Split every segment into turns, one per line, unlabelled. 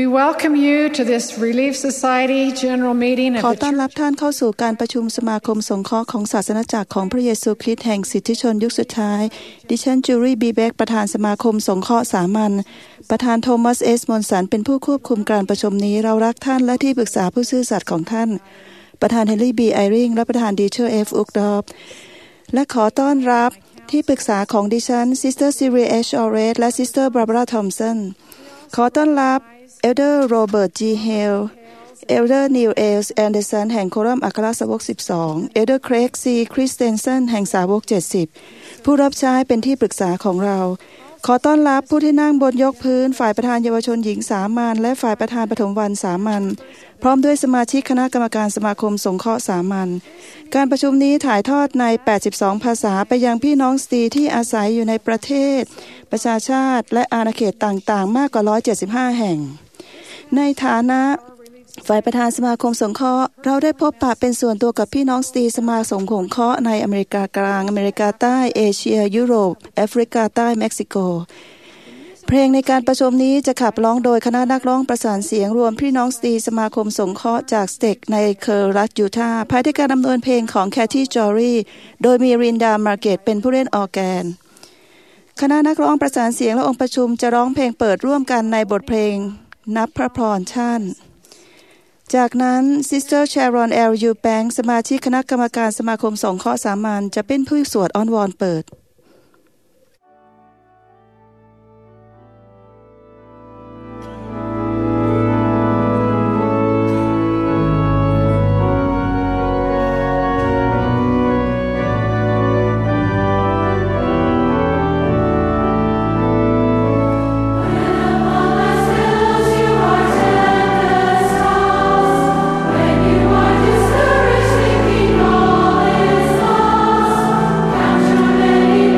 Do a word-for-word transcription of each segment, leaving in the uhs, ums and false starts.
welcome you to this Relief Society General Meeting of
ขอ
the
ต้อนรับ
Church.
ท่านเข้าสู่การประชุมสมาคมสงเคราะห์ของศาสนาจักรของพระเยซูคริสต์แห่งสิทธิชนยุคสุดท้ายดิฉันจูรี่บีแบ็กประธานสมาคมสงเคราะห์สามัญประธานโทมัสเอสมอนสันเป็นผู้ควบคุมการประชุมนี้เรารักท่านและที่ปรึกษาผู้ซื่อสัตย์ของท่านประธานเฮนรี่บีไอริงและประธานดีเชอร์เอฟอุกดอฟและขอต้อนรับที่ปรึกษาของดิฉันซิสเตอร์ซิริเอชออเรสและซิสเตอร์บาร์บาราทอมสันขอต้อนรับเอลเดอร์โรเบิร์ตจีเฮลเอลเดอร์นิวเอลส์แอนเดอร์สันแห่งโครัมอัครสาวกสิบสองเอลเดอร์เครกซีคริสเตนสันแห่งสาวกเจ็ดสิบผู้รับใช้เป็นที่ปรึกษาของเราขอต้อนรับผู้ที่นั่งบนยกพื้นฝ่ายประธานเยาวชนหญิงสามัญและฝ่ายประธานปฐมวรรณสามัญพร้อมด้วยสมาชิกคณะกรรมการสมาคมสงเคราะห์สามัญการประชุมนี้ถ่ายทอดในแปดสิบสองภาษาไปยังพี่น้องสตรีที่อาศัยอยู่ในประเทศประชาชาติและอาณาเขตต่างๆมากกว่าหนึ่งร้อยเจ็ดสิบห้าแห่งในฐานะฝ่ายประธานสมาคมสงเคราะห์เราได้พบปะเป็นส่วนตัวกับพี่น้องสตรีสมาคมสงเคราะห์ในอเมริกากลางอเมริกาใต้เอเชียยุโรปแอฟริกาใต้เม็กซิโกเพลงในการประชุมนี้จะขับร้องโดยคณะนักร้องประสานเสียงรวมพี่น้องสตรีสมาคมสงเคราะห์จากสเต็กในเคอร์รัฐยูทาห์ภายใต้การดำเนินเพลงของแคทตี้จอรี่โดยมีรินดามาร์เกตเป็นผู้เล่นออร์แกนคณะนักร้องประสานเสียงและองค์ประชุมจะร้องเพลงเปิดร่วมกันในบทเพลงนับพระพรท่านจากนั้นซิสเตอร์แชรอน แอล ยูแบงค์สมาชิกคณะกรรมการสมาคมสงเคราะห์สามัญจะเป็นผู้สวดอ้อนวอนเปิด
Count your many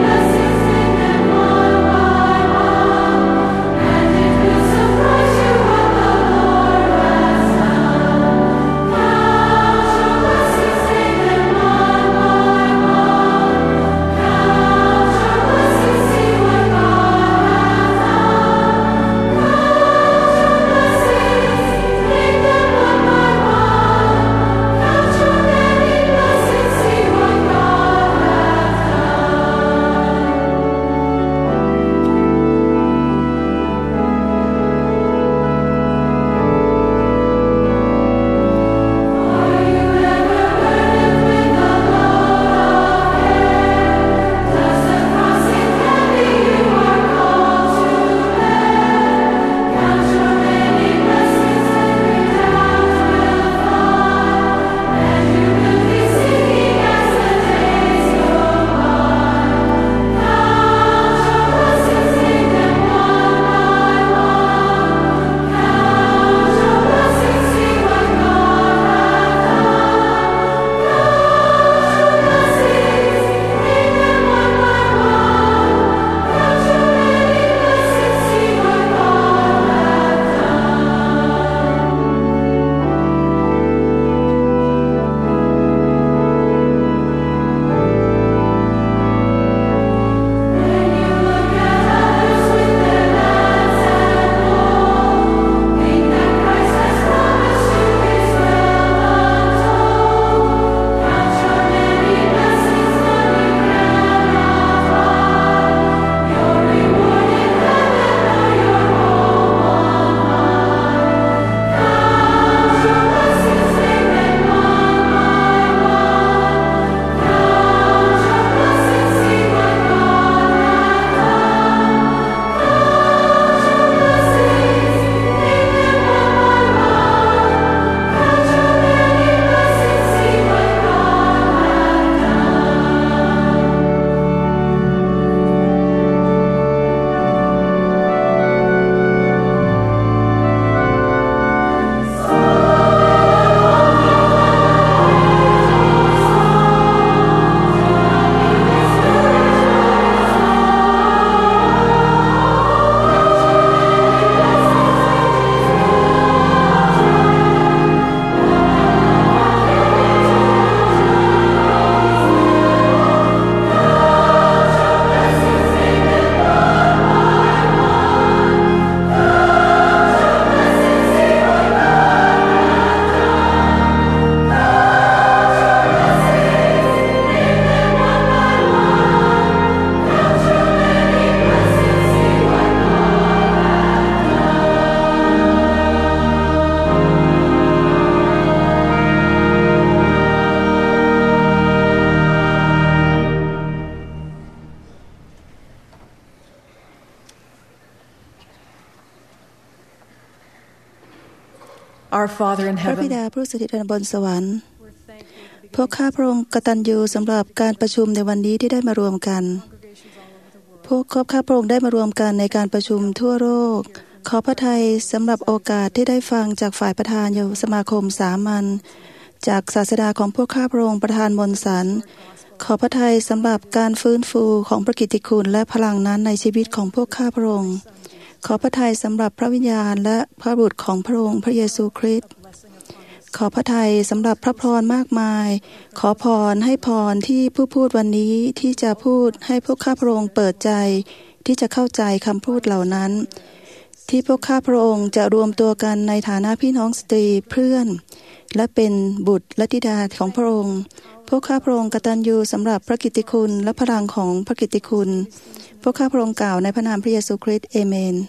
Our Father in
พระบิ
heaven,
ดาผู้สถิตบนสวรรค์พวกข้าพระองค์กตัญญูสำหรับการประชุมในวันนี้ที่ได้มารวมกันพวกข้าพระองค์ได้มารวมกันในการประชุมทั่วโลกขอพระทัยสำหรับโอกาสที่ได้ฟังจากฝ่ายประธานอยู่สมาคมสามัญจากศาสดาของพวกข้าพระองค์ประธานมนสันขอพระทัยสำหรับการฟื้นฟูของพระกิตติคุณและพลังนั้นในชีวิตของพวกข้าพระองค์ขอพระทัยสำหรับพระวิญญาณและพระบุตรของพระองค์พระเยซูคริสต์ขอพระทัยสำหรับพระพรมากมายขอพรให้พรที่ผู้พูดวันนี้ที่จะพูดให้พวกข้าพระองค์เปิดใจที่จะเข้าใจคำพูดเหล่านั้นที่พวกข้าพระองค์จะรวมตัวกันในฐานะพี่น้องสตรีเพื่อนและเป็นบุตรและธิดาของพระองค์พวกข้าพระองค์กตัญญูสำหรับพระกิตติคุณและพลังของพระกิตติคุณพวกข้าพระองค์กล่าวในพระนามพระเยซูคริสต์เอเมน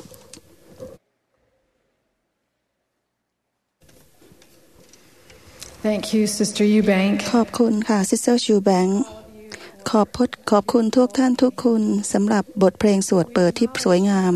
Thank you, Sister Eubank.
ขอบคุณค่ะ Sister Eubank ขอบพขอบคุณทุกท่านทุกคุณสำหรับบทเพลงสวดเปิดที่สวยงาม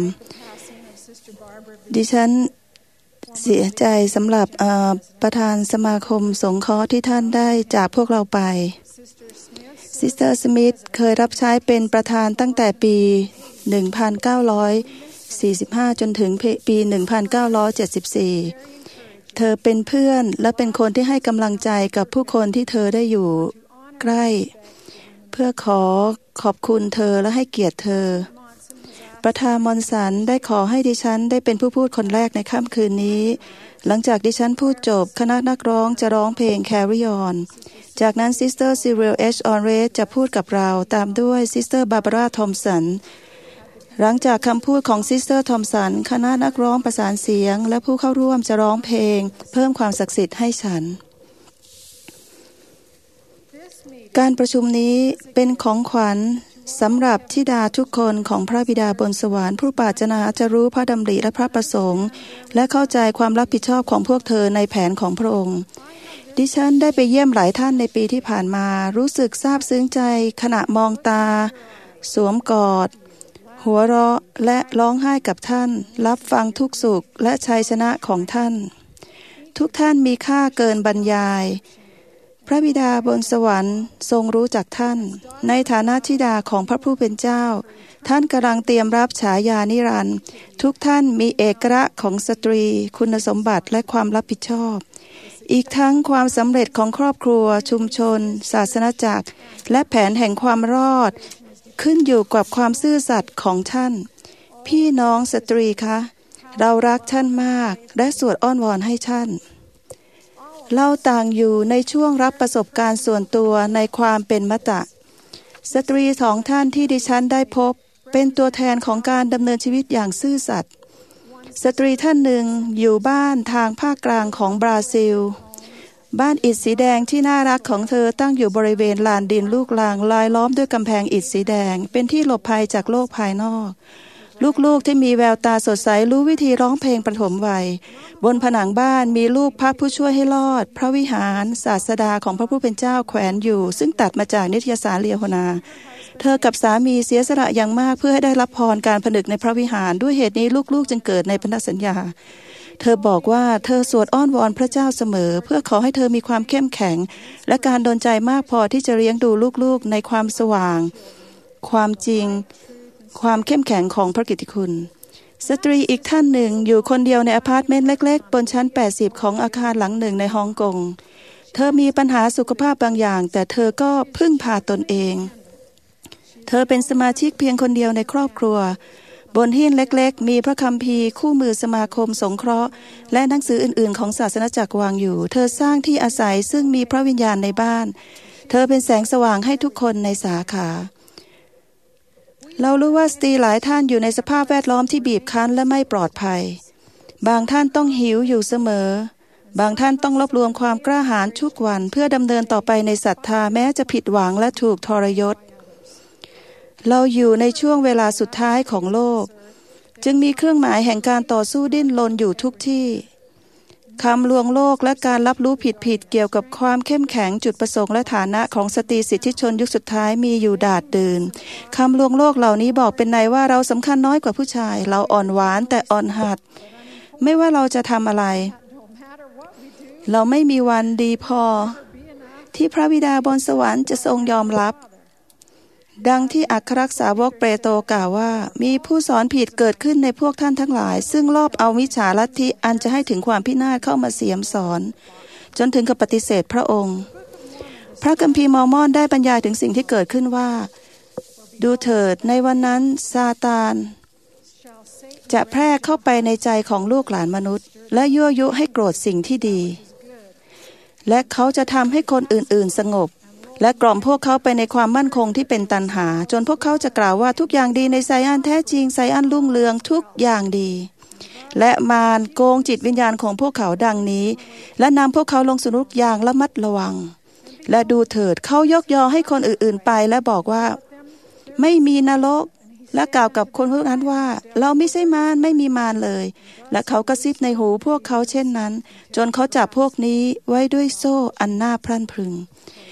ดิฉันเสียใจสำหรับประธานสมาคมสงเคราะห์ที่ท่านได้จากพวกเราไป Sister Smith เคยรับใช้เป็นประธานตั้งแต่ปี หนึ่งพันเก้าร้อยสี่สิบห้า จนถึงปี หนึ่งพันเก้าร้อยเจ็ดสิบสี่เธอเป็นเพื่อนและเป็นคนที่ให้กำลังใจกับผู้คนที่เธอได้อยู่ใกล้เพื่อขอขอบคุณเธอและให้เกียรติเธอประธานมอนสันได้ขอให้ดิฉันได้เป็นผู้พูดคนแรกในค่ำคืนนี้หลังจากดิฉันพูดจบคณะนักร้องจะร้องเพลง Carry On จากนั้น Sister Cyril H. Onrace จะพูดกับเราตามด้วย Sister Barbara Thompsonหลังจากคำพูดของซิสเตอร์ทอมสันคณะนักร้องประสานเสียงและผู้เข้าร่วมจะร้องเพลงเพิ่มความศักดิ์สิทธิ์ให้ฉันการประชุมนี้เป็นของขวัญสำหรับธิดาทุกคนของพระบิดาบนสวรรค์ผู้ปรารถนาจะรู้พระดำริและพระประสงค์และเข้าใจความรับผิดชอบของพวกเธอในแผนของพระองค์ดิฉันได้ไปเยี่ยมหลายท่านในปีที่ผ่านมารู้สึกซาบซึ้งใจขณะมองตาสวมกอดหัวเราะและร้องไห้กับท่านรับฟังทุกสุขและชัยชนะของท่านทุกท่านมีค่าเกินบรรยายพระบิดาบนสวรรค์ทรงรู้จักท่านในฐานะธิดาของพระผู้เป็นเจ้าท่านกำลังเตรียมรับฉายานิรันดร์ทุกท่านมีเอกลักษณ์ของสตรีคุณสมบัติและความรับผิดชอบอีกทั้งความสำเร็จของครอบครัวชุมชนศาสนจักรและแผนแห่งความรอดขึ้นอยู่กับความซื่อสัตย์ของท่านพี่น้องสตรีคะเรารักท่านมากและสวดอ้อนวอนให้ท่านเราต่างอยู่ในช่วงรับประสบการณ์ส่วนตัวในความเป็นมตะสตรีสองท่านที่ดิฉันได้พบเป็นตัวแทนของการดำเนินชีวิตอย่างซื่อสัตย์สตรีท่านหนึ่งอยู่บ้านทางภาคกลางของบราซิลบ้านอิฐสีแดงที่น่ารักของเธอตั้งอยู่บริเวณลานดินลูกรังลายล้อมด้วยกำแพงอิฐสีแดงเป็นที่หลบภัยจากโลกภายนอกลูกๆที่มีแววตาสดใสรู้วิธีร้องเพลงปฐมวัยบนผนังบ้านมีรูปพระผู้ช่วยให้รอดพระวิหารศาสดาของพระผู้เป็นเจ้าแขวนอยู่ซึ่งตัดมาจากนิตยสารเลียโฮนาเธอกับสามีเสียสละอย่างมากเพื่อให้ได้รับพรการผนึกในพระวิหารด้วยเหตุนี้ลูกๆจึงเกิดในพันธสัญญาเธอบอกว่าเธอสวดอ้อนวอนพระเจ้าเสมอเพื่อขอให้เธอมีความเข้มแข็งและการดลใจมากพอที่จะเลี้ยงดูลูกๆในความสว่างความจริงความเข้มแข็งของพระกิตติคุณสตรีอีกท่านหนึ่งอยู่คนเดียวในอพาร์ตเมนต์เล็กๆบนชั้นแปดสิบของอาคารหลังหนึ่งในฮ่องกงเธอมีปัญหาสุขภาพบางอย่างแต่เธอก็พึ่งพาตนเองเธอเป็นสมาชิกเพียงคนเดียวในครอบครัวบนหิ้งเล็กๆมีพระคัมภีร์คู่มือสมาคมสงเคราะห์และหนังสืออื่นๆของศาสนจักรวางอยู่เธอสร้างที่อาศัยซึ่งมีพระวิญญาณในบ้านเธอเป็นแสงสว่างให้ทุกคนในสาขาเรารู้ว่าสตรีหลายท่านอยู่ในสภาพแวดล้อมที่บีบคั้นและไม่ปลอดภัยบางท่านต้องหิวอยู่เสมอบางท่านต้องรวบรวมความกล้าหาญทุกวันเพื่อดำเนินต่อไปในศรัทธาแม้จะผิดหวังและถูกทรยศเราอยู่ในช่วงเวลาสุดท้ายของโลกจึงมีเครื่องหมายแห่งการต่อสู้ดิ้นรนอยู่ทุกที่คำลวงโลกและการรับรู้ผิดๆเกี่ยวกับความเข้มแข็งจุดประสงค์และฐานะของสตรีสิทธิชนยุคสุดท้ายมีอยู่ดาดดื่นคำลวงโลกเหล่านี้บอกเป็นในว่าเราสำคัญน้อยกว่าผู้ชายเราอ่อนหวานแต่อ่อนหัดไม่ว่าเราจะทำอะไรเราไม่มีวันดีพอที่พระบิดาบนสวรรค์จะทรงยอมรับดังที่อัครสาวกเปโตรกล่าวว่ามีผู้สอนผิดเกิดขึ้นในพวกท่านทั้งหลายซึ่งลอบเอามิจฉาลัทธิอันจะให้ถึงความพินาศเข้ามาเสียมสอนจนถึงกับปฏิเสธพระองค์พระคัมภีร์มอร์มอนได้บรรยายถึงสิ่งที่เกิดขึ้นว่าดูเถิดในวันนั้นซาตานจะแพร่เข้าไปในใจของลูกหลานมนุษย์และยั่วยุให้โกรธสิ่งที่ดีและเขาจะทำให้คนอื่นๆสงบและกล่อมพวกเขาไปในความมั่นคงที่เป็นตัณหาจนพวกเขาจะกล่าวว่าทุกอย่างดีในไซอันแท้จริงไซอันรุ่งเรืองทุกอย่างดีและมารโกงจิตวิญญาณของพวกเขาดังนี้และนำพวกเขาลงสนุกอย่างระมัดระวังและดูเถิดเขายกยอให้คนอื่นๆไปและบอกว่าไม่มีนรกและกล่าวกับคนพวกนั้นว่าเราไม่ใช่มารไม่มีมารเลยและเขากระซิบในหูพวกเขาเช่นนั้นจนเขาจับพวกนี้ไว้ด้วยโซ่อันน่าพรั่นพรึง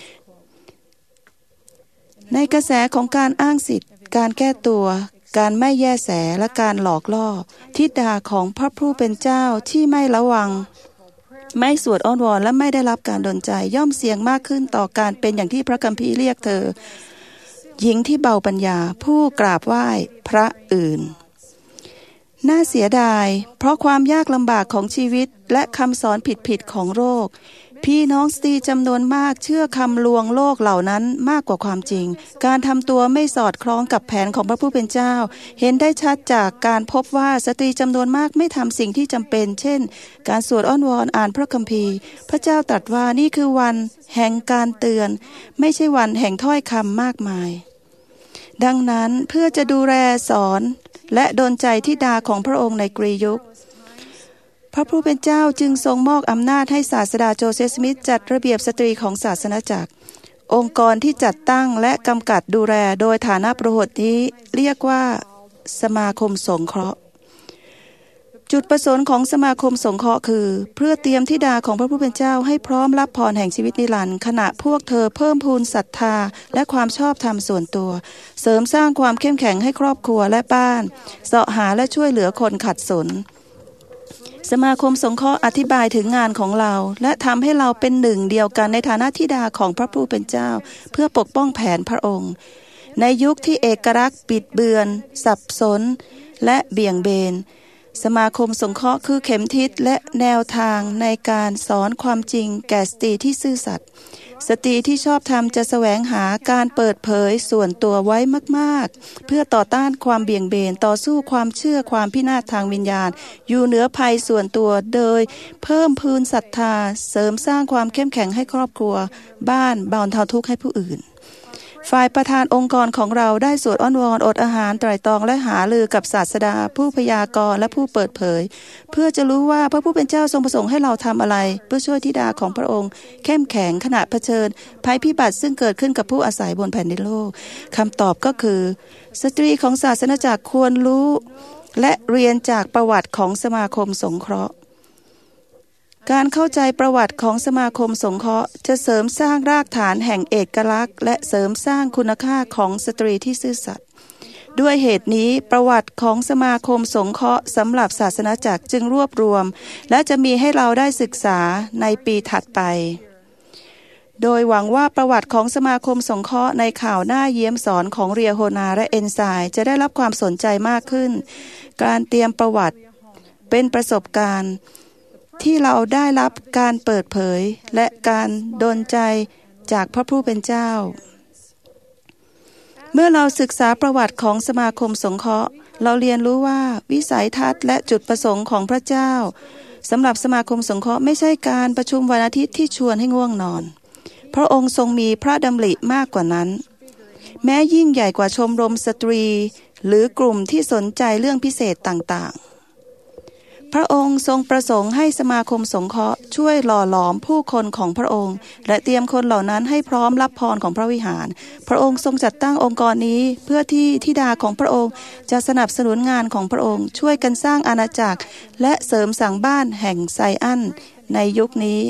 ในกระแสของการอ้างสิทธิ์การแก้ตัวการไม่แยแสและการหลอกล่อทิฏฐาของพระผู้เป็นเจ้าที่ไม่ระวังไม่สวดอ้อนวอนและไม่ได้รับการดลใจย่อมเสี่ยงมากขึ้นต่อการเป็นอย่างที่พระคัมภีร์เรียกเธอหญิงที่เบาปัญญาผู้กราบไหว้พระอื่นน่าเสียดายเพราะความยากลำบากของชีวิตและคำสอนผิดๆของโลกพี่น้องสตรีจำนวนมากเชื่อคำลวงโลกเหล่านั้นมากกว่าความจริงการทำตัวไม่สอดคล้องกับแผนของพระผู้เป็นเจ้าเห็นได้ชัดจากการพบว่าสตรีจำนวนมากไม่ทำสิ่งที่จำเป็นเช่นการสวดอ้อนวอนอ่านพระคัมภีร์พระเจ้าตรัสว่านี่คือวันแห่งการเตือนไม่ใช่วันแห่งถ้อยคำมากมายดังนั้นเพื่อจะดูแลสอนและดลใจธิดาของพระองค์ในกรียุคพระผู้เป็นเจ้าจึงทรงมอบอำนาจให้ศาสดาโจเซฟสมิธจัดระเบียบสตรีของศาสนจักรองค์กรที่จัดตั้งและกำกับดูแลโดยฐานะประหดนี้เรียกว่าสมาคมสงเคราะห์จุดประสงค์ของสมาคมสงเคราะห์คือเพื่อเตรียมธิดาของพระผู้เป็นเจ้าให้พร้อมรับพรแห่งชีวิตนิรันดร์ขณะพวกเธอเพิ่มพูนศรัทธาและความชอบธรรมส่วนตัวเสริมสร้างความเข้มแข็งให้ครอบครัวและบ้านเสาะหาและช่วยเหลือคนขัดสนสมาคมสงเคราะห์อธิบายถึงงานของเราและทำให้เราเป็นหนึ่งเดียวกันในฐานะธิดาของพระผู้เป็นเจ้าเพื่อปกป้องแผนพระองค์ในยุคที่เอกลักษณ์บิดเบือนสับสนและเบี่ยงเบนสมาคมสงเคราะห์คือเข็มทิศและแนวทางในการสอนความจริงแก่สตรีที่ซื่อสัตย์สตรีที่ชอบธรรมจะแสวงหาการเปิดเผยส่วนตัวไว้มากๆเพื่อต่อต้านความเบี่ยงเบนต่อสู้ความเชื่อความพินาศทางวิญญาณอยู่เหนือภัยส่วนตัวโดยเพิ่มพูนศรัทธาเสริมสร้างความเข้มแข็งให้ครอบครัวบ้านบรรเทาทุกข์ให้ผู้อื่นฝ่ายประธานองค์กรของเราได้สวดอ้อนวอนอดอาหารไตร่ตรองและหารือกับศาสดาผู้พยากรณ์และผู้เปิดเผยเพื่อจะรู้ว่าพระผู้เป็นเจ้าทรงประสงค์ให้เราทำอะไรเพื่อช่วยธิดาของพระองค์เข้มแข็งขณะเผชิญภัยพิบัติซึ่งเกิดขึ้นกับผู้อาศัยบนแผ่นดินโลกคำตอบก็คือสตรีของศาสนจักรควรรู้และเรียนจากประวัติของสมาคมสงเคราะห์การเข้าใจประวัติของสมาคมสงเคราะห์จะเสริมสร้างรากฐานแห่งเอกลักษณ์และเสริมสร้างคุณค่าของสตรีที่ซื่อสัตย์ด้วยเหตุนี้ประวัติของสมาคมสงเคราะห์สำหรับศาสนาจักรจึงรวบรวมและจะมีให้เราได้ศึกษาในปีถัดไปโดยหวังว่าประวัติของสมาคมสงเคราะห์ในข่าวหน้าเยี่ยมสอนของเรียโฮนาและเอนไซม์จะได้รับความสนใจมากขึ้นการเตรียมประวัติเป็นประสบการณ์ที่เราได้รับการเปิดเผยและการดลใจจากพระผู้เป็นเจ้าเมื่อเราศึกษาประวัติของสมาคมสงเคราะห์เราเรียนรู้ว่าวิสัยทัศน์และจุดประสงค์ของพระเจ้าสำหรับสมาคมสงเคราะห์ไม่ใช่การประชุมวันอาทิตย์ที่ชวนให้ง่วงนอนพระองค์ทรงมีพระดำริมากกว่านั้นแม้ยิ่งใหญ่กว่าชมรมสตรีหรือกลุ่มที่สนใจเรื่องพิเศษต่างๆพระองค์ทรงประสงค์ให้สมาคมสงเคราะห์ช่วยหล่อหลอมผู้คนของพระองค์และเตรียมคนเหล่านั้นให้พร้อมรับพรของพระวิหารพระองค์ทรงจัดตั้งองค์กรนี้เพื่อที่ธิดาของพระองค์จะสนับสนุนงานของพระองค์ช่วยกันสร้างอาณาจักรและเสริมสร้างบ้านแห่งไซอันในยุคนี้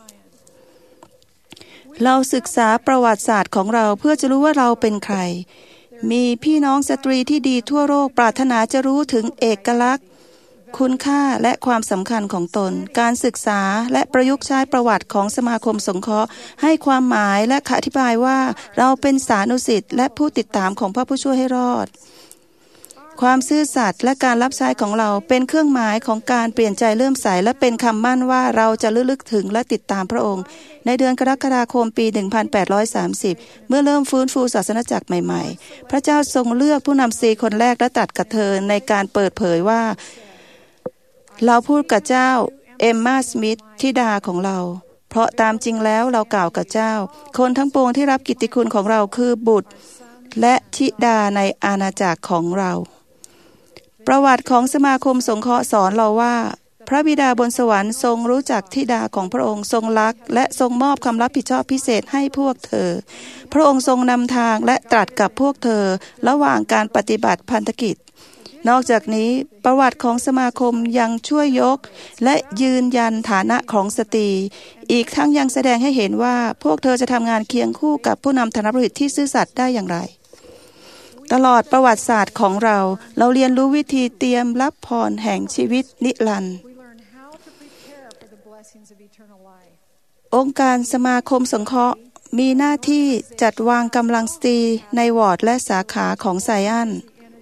เราศึกษาประวัติศาสตร์ของเราเพื่อจะรู้ว่าเราเป็นใครมีพี่น้องสตรีที่ดีทั่วโลกปรารถนาจะรู้ถึงเอกลักษณ์คุณค่าและความสำคัญของตนการศึกษาและประยุกต์ใช้ประวัติของสมาคมสงเคราะห์ให้ความหมายและอธิบายว่าเราเป็นสานุสิทธิ์และผู้ติดตามของพระผู้ช่วยให้รอดความซื่อสัตย์และการรับใช้ของเราเป็นเครื่องหมายของการเปลี่ยนใจเลื่อมใสและเป็นคำมั่นว่าเราจะระลึกถึงและติดตามพระองค์ในเดือนกรกฎาคมปีหนึ่งพันแปดร้อยสามสิบเมื่อเริ่มฟื้นฟูศาสนจักรใหม่ๆพระเจ้าทรงเลือกผู้นำสตรีคนแรกและตรัสกับเธอในการเปิดเผยว่าเราพูดกับเจ้าเอมมาสมิธธิดาของเราเพราะตามจริงแล้วเรากล่าวกับเจ้าคนทั้งปวงที่รับกิตติคุณของเราคือบุตรและธิดาในอาณาจักรของเราประวัติของสมาคมสงเคราะห์สอนเราว่าพระบิดาบนสวรรค์ทรงรู้จักธิดาของพระองค์ทรงรักและทรงมอบความรับผิดชอบพิเศษให้พวกเธอพระองค์ทรงนำทางและตรัสกับพวกเธอระหว่างการปฏิบัติพันธกิจนอกจากนี้ประวัติของสมาคมยังช่วยยกและยืนยันฐานะของสตรีอีกทั้งยังแสดงให้เห็นว่าพวกเธอจะทำงานเคียงคู่กับผู้นำธนบริตที่ซื่อสัตย์ได้อย่างไรตลอดประวัติศาสตร์ของเราเราเรียนรู้วิธีเตรียมรับพรแห่งชีวิตนิรันดร์องค์การสมาคมสงเคราะห์มีหน้าที่จัดวางกำลังสตรีในวอร์ดและสาขาของไซอัน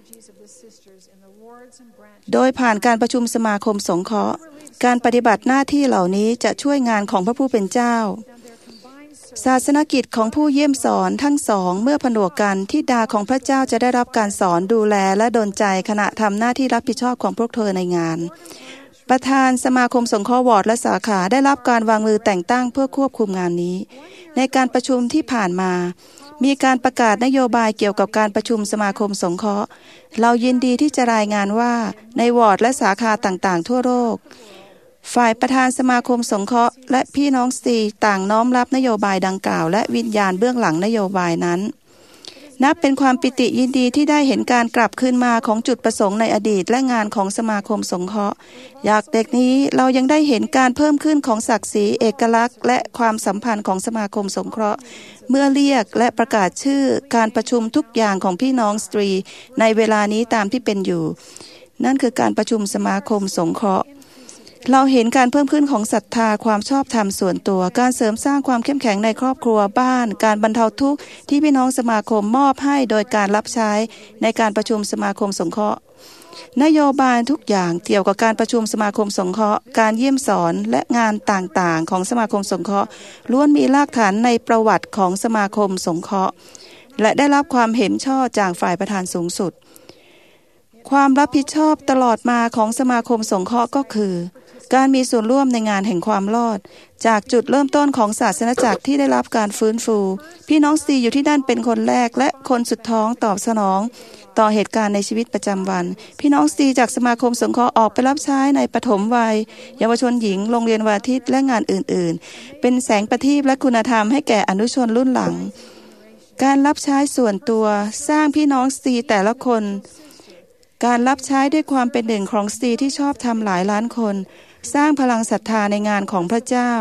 โดยผ่านการประชุมสมาคมสงเคราะห์การปฏิบัติหน้าที่เหล่านี้จะช่วยงานของพระผู้เป็นเจ้าศาสนกิจของผู้เยี่ยมสอนทั้งสองเมื่อผนวกกันธิดาของพระเจ้าจะได้รับการสอนดูแลและดลใจขณะทำหน้าที่รับผิดชอบของพวกเธอในงานประธานสมาคมสงเคราะห์วอร์ดและสาขาได้รับการวางมือแต่งตั้งเพื่อควบคุมงานนี้ในการประชุมที่ผ่านมามีการประกาศนโยบายเกี่ยวกับการประชุมสมาคมสงเคราะห์เรายินดีที่จะรายงานว่าในวอร์ดและสาขาต่างๆทั่วโลกฝ่ายประธานสมาคมสงเคราะห์และพี่น้องสตรีต่างน้อมรับนโยบายดังกล่าวและวิญญาณเบื้องหลังนโยบายนั้นนับเป็นความปิติยินดีที่ได้เห็นการกลับคืนมาของจุดประสงค์ในอดีตและงานของสมาคมสงเคราะห์อยากเด็กนี้เรายังได้เห็นการเพิ่มขึ้นของศักดิ์ศรีเอกลักษณ์และความสัมพันธ์ของสมาคมสงเคราะห์เมื่อเรียกและประกาศชื่อการประชุมทุกอย่างของพี่น้องสตรีในเวลานี้ตามที่เป็นอยู่นั่นคือการประชุมสมาคมสงเคราะห์เราเห็นการเพิ่มขึ้นของศรัทธาความชอบธรรมส่วนตัวการเสริมสร้างความเข้มแข็งในครอบครัวบ้านการบรรเทาทุกข์ที่พี่น้องสมาคมมอบให้โดยการรับใช้ในการประชุมสมาคมสงเคราะห์นโยบายทุกอย่างเกี่ยวกับการประชุมสมาคมสงเคราะห์การเยี่ยมสอนและงานต่างๆของสมาคมสงเคราะห์ล้วนมีรากฐานในประวัติของสมาคมสงเคราะห์และได้รับความเห็นชอบจากฝ่ายประธานสูงสุดความรับผิดชอบตลอดมาของสมาคมสงเคราะห์ก็คือการมีส่วนร่วมในงานแห่งความรอดจากจุดเริ่มต้นของศาสนจักรที่ได้รับการฟื้นฟูพี่น้องสตรีอยู่ที่นั่นเป็นคนแรกและคนสุดท้องตอบสนองต่อเหตุการณ์ในชีวิตประจำวันพี่น้องสตรีจากสมาคมสงเคราะห์ออกไปรับใช้ในปฐมวัยเยาวชนหญิงโรงเรียนวันอาทิตย์และงานอื่นๆเป็นแสงประทีปและคุณธรรมให้แก่อนุชนรุ่นหลังการรับใช้ส่วนตัวสร้างพี่น้องสตรีแต่ละคนการรับใช้ด้วยความเป็นหนึ่งของสตรีที่ชอบทำหลายล้านคนสร้างพลังศรัทธาในงานของพระเจ้า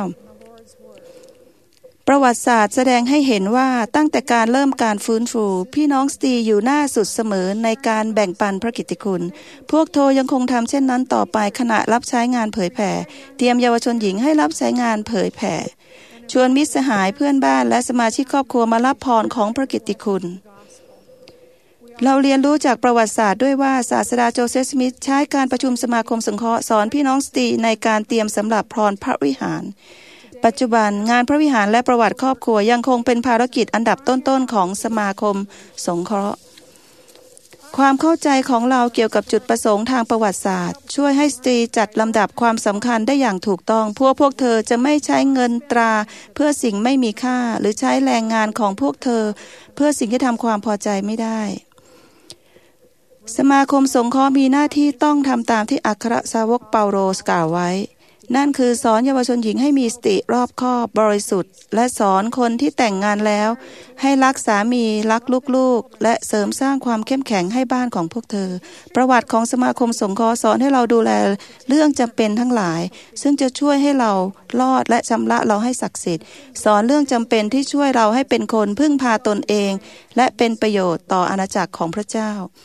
ประวัติศาสตร์แสดงให้เห็นว่าตั้งแต่การเริ่มการฟื้นฟูพี่น้องสตรีอยู่หน้าสุดเสมอในการแบ่งปันพระกิตติคุณพวกเธอยังคงทำเช่นนั้นต่อไปขณะรับใช้งานเผยแผ่เตรียมเยาวชนหญิงให้รับใช้งานเผยแผ่ชวนมิตรสหายเพื่อนบ้านและสมาชิกครอบครัวมารับพรของพระกิตติคุณเราเรียนรู้จากประวัติศาสตร์ด้วยว่าศาสดาโจเซฟสมิธใช้การประชุมสมาคมสงเคราะห์สอนพี่น้องสตรีในการเตรียมสำหรับพรพระวิหารปัจจุบันงานพระวิหารและประวัติครอบครัวยังคงเป็นภารกิจอันดับต้นๆของสมาคมสงเคราะห์ความเข้าใจของเราเกี่ยวกับจุดประสงค์ทางประวัติศาสตร์ช่วยให้สตรีจัดลำดับความสำคัญได้อย่างถูกต้องพวกพวกเธอจะไม่ใช้เงินตราเพื่อสิ่งไม่มีค่าหรือใช้แรงงานของพวกเธอเพื่อสิ่งที่ทำความพอใจไม่ได้สมาคมสงเคราะห์มีหน้าที่ต้องทำตามที่อัครสาวกเปาโลกล่าวไว้นั่นคือสอนเยาวชนหญิงให้มีสติรอบคอบบริสุทธิ์และสอนคนที่แต่งงานแล้วให้รักสามีรักลูกๆและเสริมสร้างความเข้มแข็งให้บ้านของพวกเธอประวัติของสมาคมสงเคราะห์สอนให้เราดูแลเรื่องจำเป็นทั้งหลายซึ่งจะช่วยให้เรารอดและชำระเราให้ศักดิ์สิทธิ์สอนเรื่องจำเป็นที่ช่วยเราให้เป็นคนพึ่งพาตนเองและเป็นประโยชน์ต่ออาณาจักรของพระเจ้า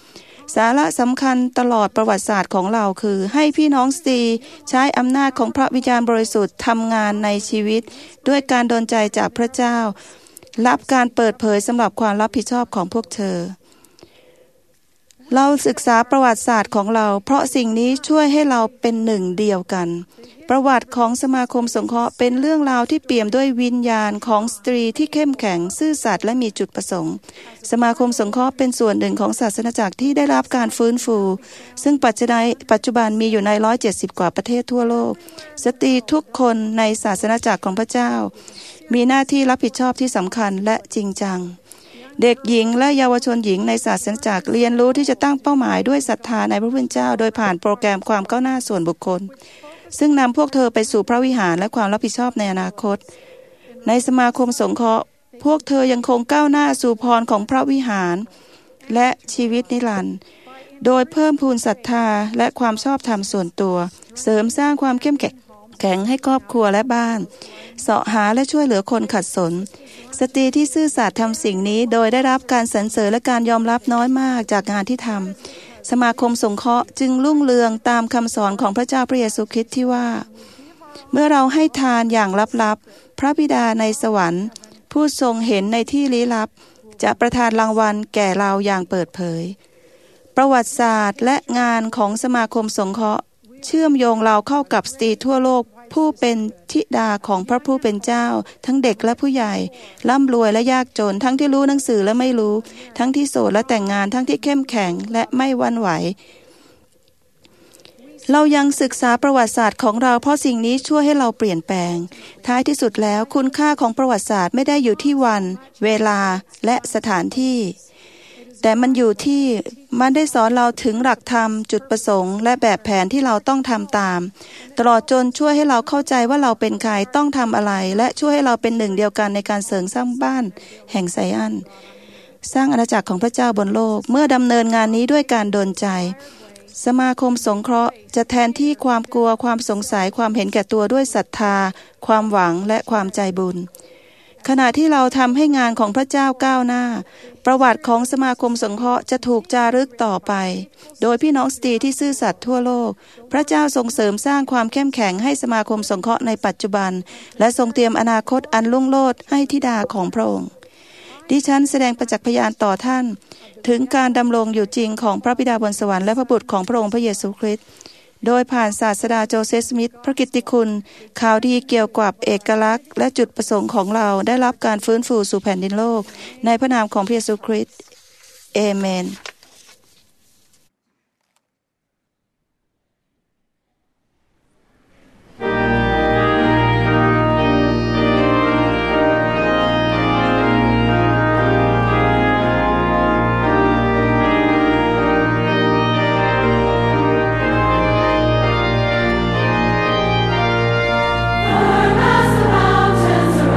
สาระสำคัญตลอดประวัติศาสตร์ของเราคือให้พี่น้องสตรีใช้อำนาจของพระวิญญาณบริสุทธิ์ทำงานในชีวิตด้วยการดลใจจากพระเจ้ารับการเปิดเผยสำหรับความรับผิดชอบของพวกเธอเราศึกษาประวัติศาสตร์ของเราเพราะสิ่งนี้ช่วยให้เราเป็นหนึ่งเดียวกันประวัติของสมาคมสงเคราะห์เป็นเรื่องราวที่เปี่ยมด้วยวิญญาณของสตรีที่เข้มแข็งซื่อสัตย์และมีจุดประสงค์สมาคมสงเคราะห์เป็นส่วนหนึ่งของศาสนาจักรที่ได้รับการฟื้นฟูซึ่งปัจจุบันปัจจุบันมีอยู่ในหนึ่งร้อยเจ็ดสิบกว่าประเทศทั่วโลกสตรีทุกคนในศาสนาจักรของพระเจ้ามีหน้าที่รับผิดชอบที่สำคัญและจริงจังเด็กหญิงและเยาวชนหญิงในศาสนาจักรเรียนรู้ที่จะตั้งเป้าหมายด้วยศรัทธาในพระผู้เป็นเจ้าโดยผ่านโปรแกรมความก้าวหน้าส่วนบุคคลซึ่งนำพวกเธอไปสู่พระวิหารและความรับผิดชอบในอนาคตในสมาคมสงเคราะห์พวกเธอยังคงก้าวหน้าสู่พรของพระวิหารและชีวิตนิรันดร์โดยเพิ่มพูนศรัทธาและความชอบธรรมส่วนตัวเสริมสร้างความเข้มแข็งแข็งให้ครอบครัวและบ้านเสาะหาและช่วยเหลือคนขัดสนสตรีที่ซื่อสัตย์ทำสิ่งนี้โดยได้รับการสรรเสริญและการยอมรับน้อยมากจากงานที่ทำสมาคมสงเคราะห์จึงรุ่งเรืองตามคำสอนของพระเจ้าพระเยซูคริสต์ที่ว่าเมื่อเราให้ทานอย่างลับๆพระบิดาในสวรรค์ผู้ทรงเห็นในที่ลี้ลับจะประทานรางวัลแก่เราอย่างเปิดเผยประวัติศาสตร์และงานของสมาคมสงเคราะห์เชื่อมโยงเราเข้ากับสตรีทั่วโลกผู้เป็นธิดาของพระผู้เป็นเจ้าทั้งเด็กและผู้ใหญ่ร่ำรวยและยากจนทั้งที่รู้หนังสือและไม่รู้ทั้งที่โสดและแต่งงานทั้งที่เข้มแข็งและไม่หวั่นไหวเรายังศึกษาประวัติศาสตร์ของเราเพราะสิ่งนี้ช่วยให้เราเปลี่ยนแปลงท้ายที่สุดแล้วคุณค่าของประวัติศาสตร์ไม่ได้อยู่ที่วันเวลาและสถานที่แต่มันอยู่ที่มันได้สอนเราถึงหลักธรรมจุดประสงค์และแบบแผนที่เราต้องทำตามตลอดจนช่วยให้เราเข้าใจว่าเราเป็นใครต้องทำอะไรและช่วยให้เราเป็นหนึ่งเดียวกันในการเสริมสร้างบ้านแห่งไซอันสร้างอาณาจักรของพระเจ้าบนโลกเมื่อดำเนินงานนี้ด้วยการดลใจสมาคมสงเคราะห์จะแทนที่ความกลัวความสงสัยความเห็นแก่ตัวด้วยศรัทธาความหวังและความใจบุญขณะที่เราทำให้งานของพระเจ้าก้าวหน้าประวัติของสมาคมสงเคราะห์จะถูกจารึกต่อไปโดยพี่น้องสตรีที่ซื่อสัตย์ทั่วโลกพระเจ้าทรงเสริมสร้างความเข้มแข็งให้สมาคมสงเคราะห์ในปัจจุบันและทรงเตรียมอนาคตอันรุ่งโรจน์ให้ธิดาของพระองค์ดิฉันแสดงประจักษ์พยานต่อท่านถึงการดำรงอยู่จริงของพระบิดาบนสวรรค์และพระบุตรของพระองค์พระเยซูคริสต์โดยผ่านศาสดาโจเซฟสมิธพระกิตติคุณข่าวดีเกี่ยวกับเอกลักษณ์และจุดประสงค์ของเราได้รับการฟื้นฟูสู่แผ่นดินโลกในพระนามของพระเยซูคริสต์เอเมน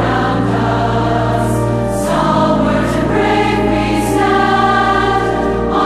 Stalwart and brave we stand.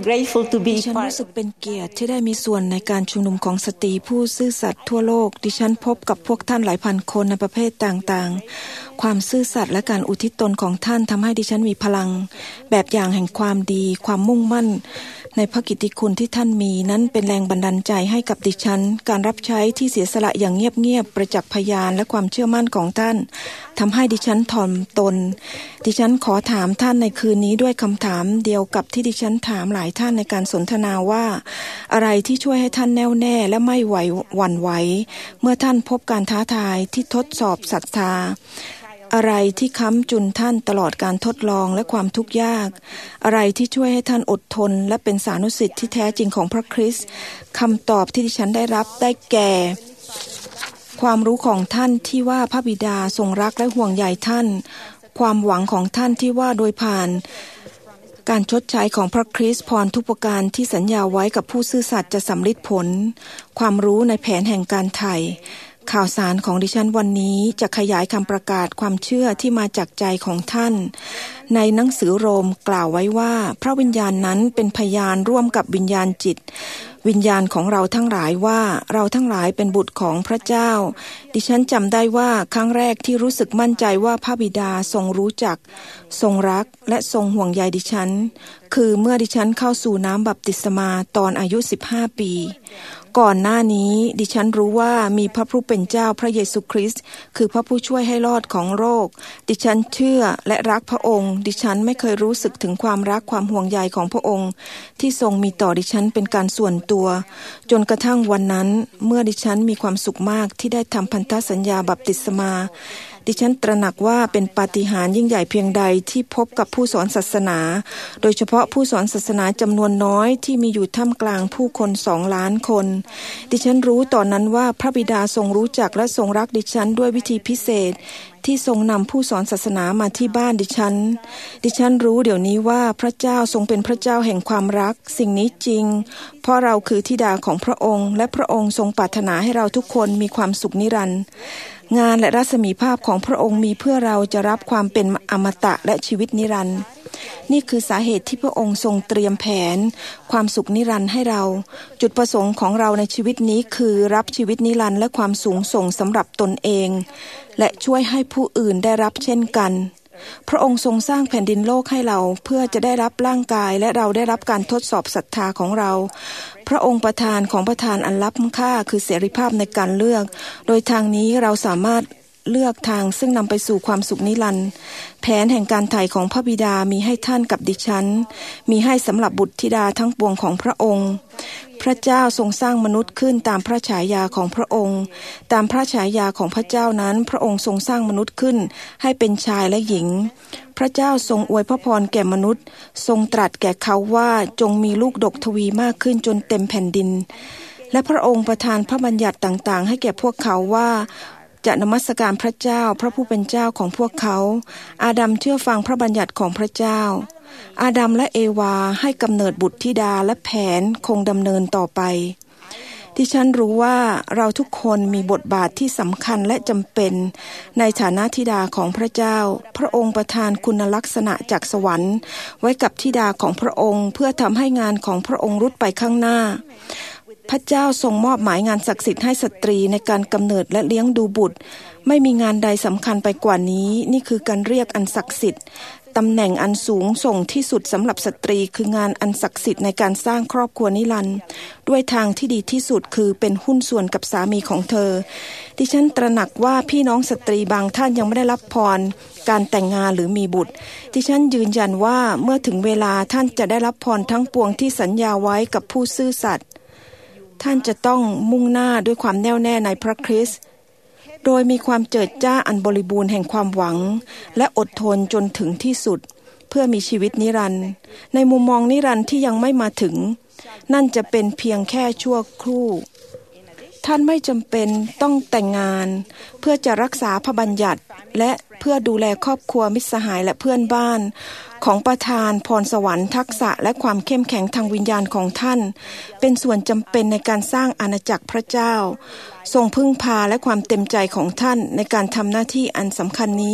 grateful to be
ดิฉัน
part
รู้สึกเป็นเกียรติที่ได้มีส่วนในการชุมนุมของสตรีผู้ซื่อสัตย์ทั่วโลกดิฉันพบกับพวกท่านหลายพันคนในประเภทต่างๆความซื่อสัตย์และการอุทิศตนของท่านทำให้ดิฉันมีพลังแบบอย่างแห่งความดีความมุ่งมั่นในพระกิตติคุณที่ท่านมีนั้นเป็นแรงบันดาลใจให้กับดิฉันการรับใช้ที่เสียสละอย่างเงียบๆประจักษ์พยานและความเชื่อมั่นของท่านทำให้ดิฉันถ่อมตนดิฉันขอถามท่านในคืนนี้ด้วยคำถามเดียวกับที่ดิฉันถามหลายท่านในการสนทนาว่าอะไรที่ช่วยให้ท่านแน่วแน่และไม่ไหวหวั่นไหวเมื่อท่านพบการท้าทายที่ทดสอบศรัทธาอะไรที่ค้ำจุนท่านตลอดการทดลองและความทุกข์ยากอะไรที่ช่วยให้ท่านอดทนและเป็นสานุสิทธิ์ที่แท้จริงของพระคริสต์คำตอบที่ดิฉันได้รับได้แก่ความรู้ของท่านที่ว่าพระบิดาทรงรักและห่วงใยท่านความหวังของท่านที่ว่าโดยผ่านการชดใช้ของพระคริสต์พรทุกประการที่สัญญาไว้กับผู้ซื่อสัตย์จะสำฤทธิ์ผลความรู้ในแผนแห่งการไถ่ข่าวสารของดิฉันวันนี้จะขยายคำประกาศความเชื่อที่มาจากใจของท่านในหนังสือโรมกล่าวไว้ว่าพระวิญญาณนั้นเป็นพยานร่วมกับวิญญาณจิตวิญญาณของเราทั้งหลายว่าเราทั้งหลายเป็นบุตรของพระเจ้าดิฉันจำได้ว่าครั้งแรกที่รู้สึกมั่นใจว่าพระบิดาทรงรู้จักทรงรักและทรงห่วงใยดิฉันคือเมื่อดิฉันเข้าสู่น้ำบัพติศมาตอนอายุสิบห้าปีก่อนหน้านี้ดิฉันรู้ว่ามีพระผู้เป็นเจ้าพระเยซูคริสต์คือพระผู้ช่วยให้รอดของโลกดิฉันเชื่อและรักพระองค์ดิฉันไม่เคยรู้สึกถึงความรักความห่วงใยของพระองค์ที่ทรงมีต่อดิฉันเป็นการส่วนตัวจนกระทั่งวันนั้นเมื่อดิฉันมีความสุขมากที่ได้ทำพันธสัญญาบัพติศมาดิฉันตระหนักว่าเป็นปาฏิหาริย์ยิ่งใหญ่เพียงใดที่พบกับผู้สอนศาสนาโดยเฉพาะผู้สอนศาสนาจำนวนน้อยที่มีอยู่ท่ามกลางผู้คนสองล้านคนดิฉันรู้ตอนนั้นว่าพระบิดาทรงรู้จักและทรงรักดิฉันด้วยวิธีพิเศษที่ทรงนำผู้สอนศาสนามาที่บ้านดิฉันดิฉันรู้เดี๋ยวนี้ว่าพระเจ้าทรงเป็นพระเจ้าแห่งความรักสิ่งนี้จริงเพราะเราคือธิดาของพระองค์และพระองค์ทรงปรารถนาให้เราทุกคนมีความสุขนิรันดร์งานและรัศมีภาพของพระองค์มีเพื่อเราจะรับความเป็นอมตะและชีวิตนิรันดร์นี่คือสาเหตุที่พระองค์ทรงเตรียมแผนความสุขนิรันดร์ให้เราจุดประสงค์ของเราในชีวิตนี้คือรับชีวิตนิรันดร์และความสูงส่งสำหรับตนเองและช่วยให้ผู้อื่นได้รับเช่นกันพระองค์ทรงสร้างแผ่นดินโลกให้เราเพื่อจะได้รับร่างกายและเราได้รับการทดสอบศรัทธาของเราพระองค์ประทานของประทานอันล้ำค่าคือเสรีภาพในการเลือกโดยทางนี้เราสามารถเลือกทางซึ่งนำไปสู่ความสุขนิรันดร์แผนแห่งการไถ่ของพระบิดามีให้ท่านกับดิฉันมีให้สำหรับบุตรธิดาทั้งปวงของพระองค์พระเจ้าทรงสร้างมนุษย์ขึ้นตามพระฉายาของพระองค์ตามพระฉายาของพระเจ้านั้นพระองค์ทรงสร้างมนุษย์ขึ้นให้เป็นชายและหญิงพระเจ้าทรงอวยพระพรแก่มนุษย์ทรงตรัสแก่เขาว่าจงมีลูกดกทวีมากขึ้นจนเต็มแผ่นดินและพระองค์ประทานพระบัญญัติต่างๆให้แก่พวกเขาว่าจะนมัสการพระเจ้าพระผู้เป็นเจ้าของพวกเขาอาดัมเชื่อฟังพระบัญญัติของพระเจ้าอาดัมและเอวาให้กำเนิดบุตรธิดาและแผนคงดำเนินต่อไปดิฉันรู้ว่าเราทุกคนมีบทบาทที่สำคัญและจำเป็นในฐานะธิดาของพระเจ้าพระองค์ประทานคุณลักษณะจากสวรรค์ไว้กับธิดาของพระองค์เพื่อทำให้งานของพระองค์รุดไปข้างหน้าพระเจ้าทรงมอบหมายงานศักดิ์สิทธิ์ให้สตรีในการกำเนิดและเลี้ยงดูบุตรไม่มีงานใดสำคัญไปกว่านี้นี่คือการเรียกอันศักดิ์สิทธิ์ตำแหน่งอันสูงส่งที่สุดสำหรับสตรีคืองานอันศักดิ์สิทธิ์ในการสร้างครอบครัวนิรันดร์ด้วยทางที่ดีที่สุดคือเป็นหุ้นส่วนกับสามีของเธอดิฉันตระหนักว่าพี่น้องสตรีบางท่านยังไม่ได้รับพรการแต่งงานหรือมีบุตรดิฉันยืนยันว่าเมื่อถึงเวลาท่านจะได้รับพรทั้งปวงที่สัญญาไว้กับผู้ซื่อสัตย์ท่านจะต้องมุ่งหน้าด้วยความแน่วแน่ในพระคริสต์โดยมีความเจิดจ้าอันบริบูรณ์แห่งความหวังและอดทนจนถึงที่สุดเพื่อมีชีวิตนิรันดร์ในมุมมองนิรันดร์ที่ยังไม่มาถึงนั่นจะเป็นเพียงแค่ชั่วครู่ท่านไม่จำเป็นต้องแต่งงานเพื่อจะรักษาพระบัญญัติและเพื่อดูแลครอบครัวมิตรสหายและเพื่อนบ้านของประทานพรสวรรค์ทักษะและความเข้มแข็งทางวิญญาณของท่านเป็นส่วนจำเป็นในการสร้างอาณาจักรพระเจ้าทรงพึ่งพาและความเต็มใจของท่านในการทำหน้าที่อันสำคัญนี้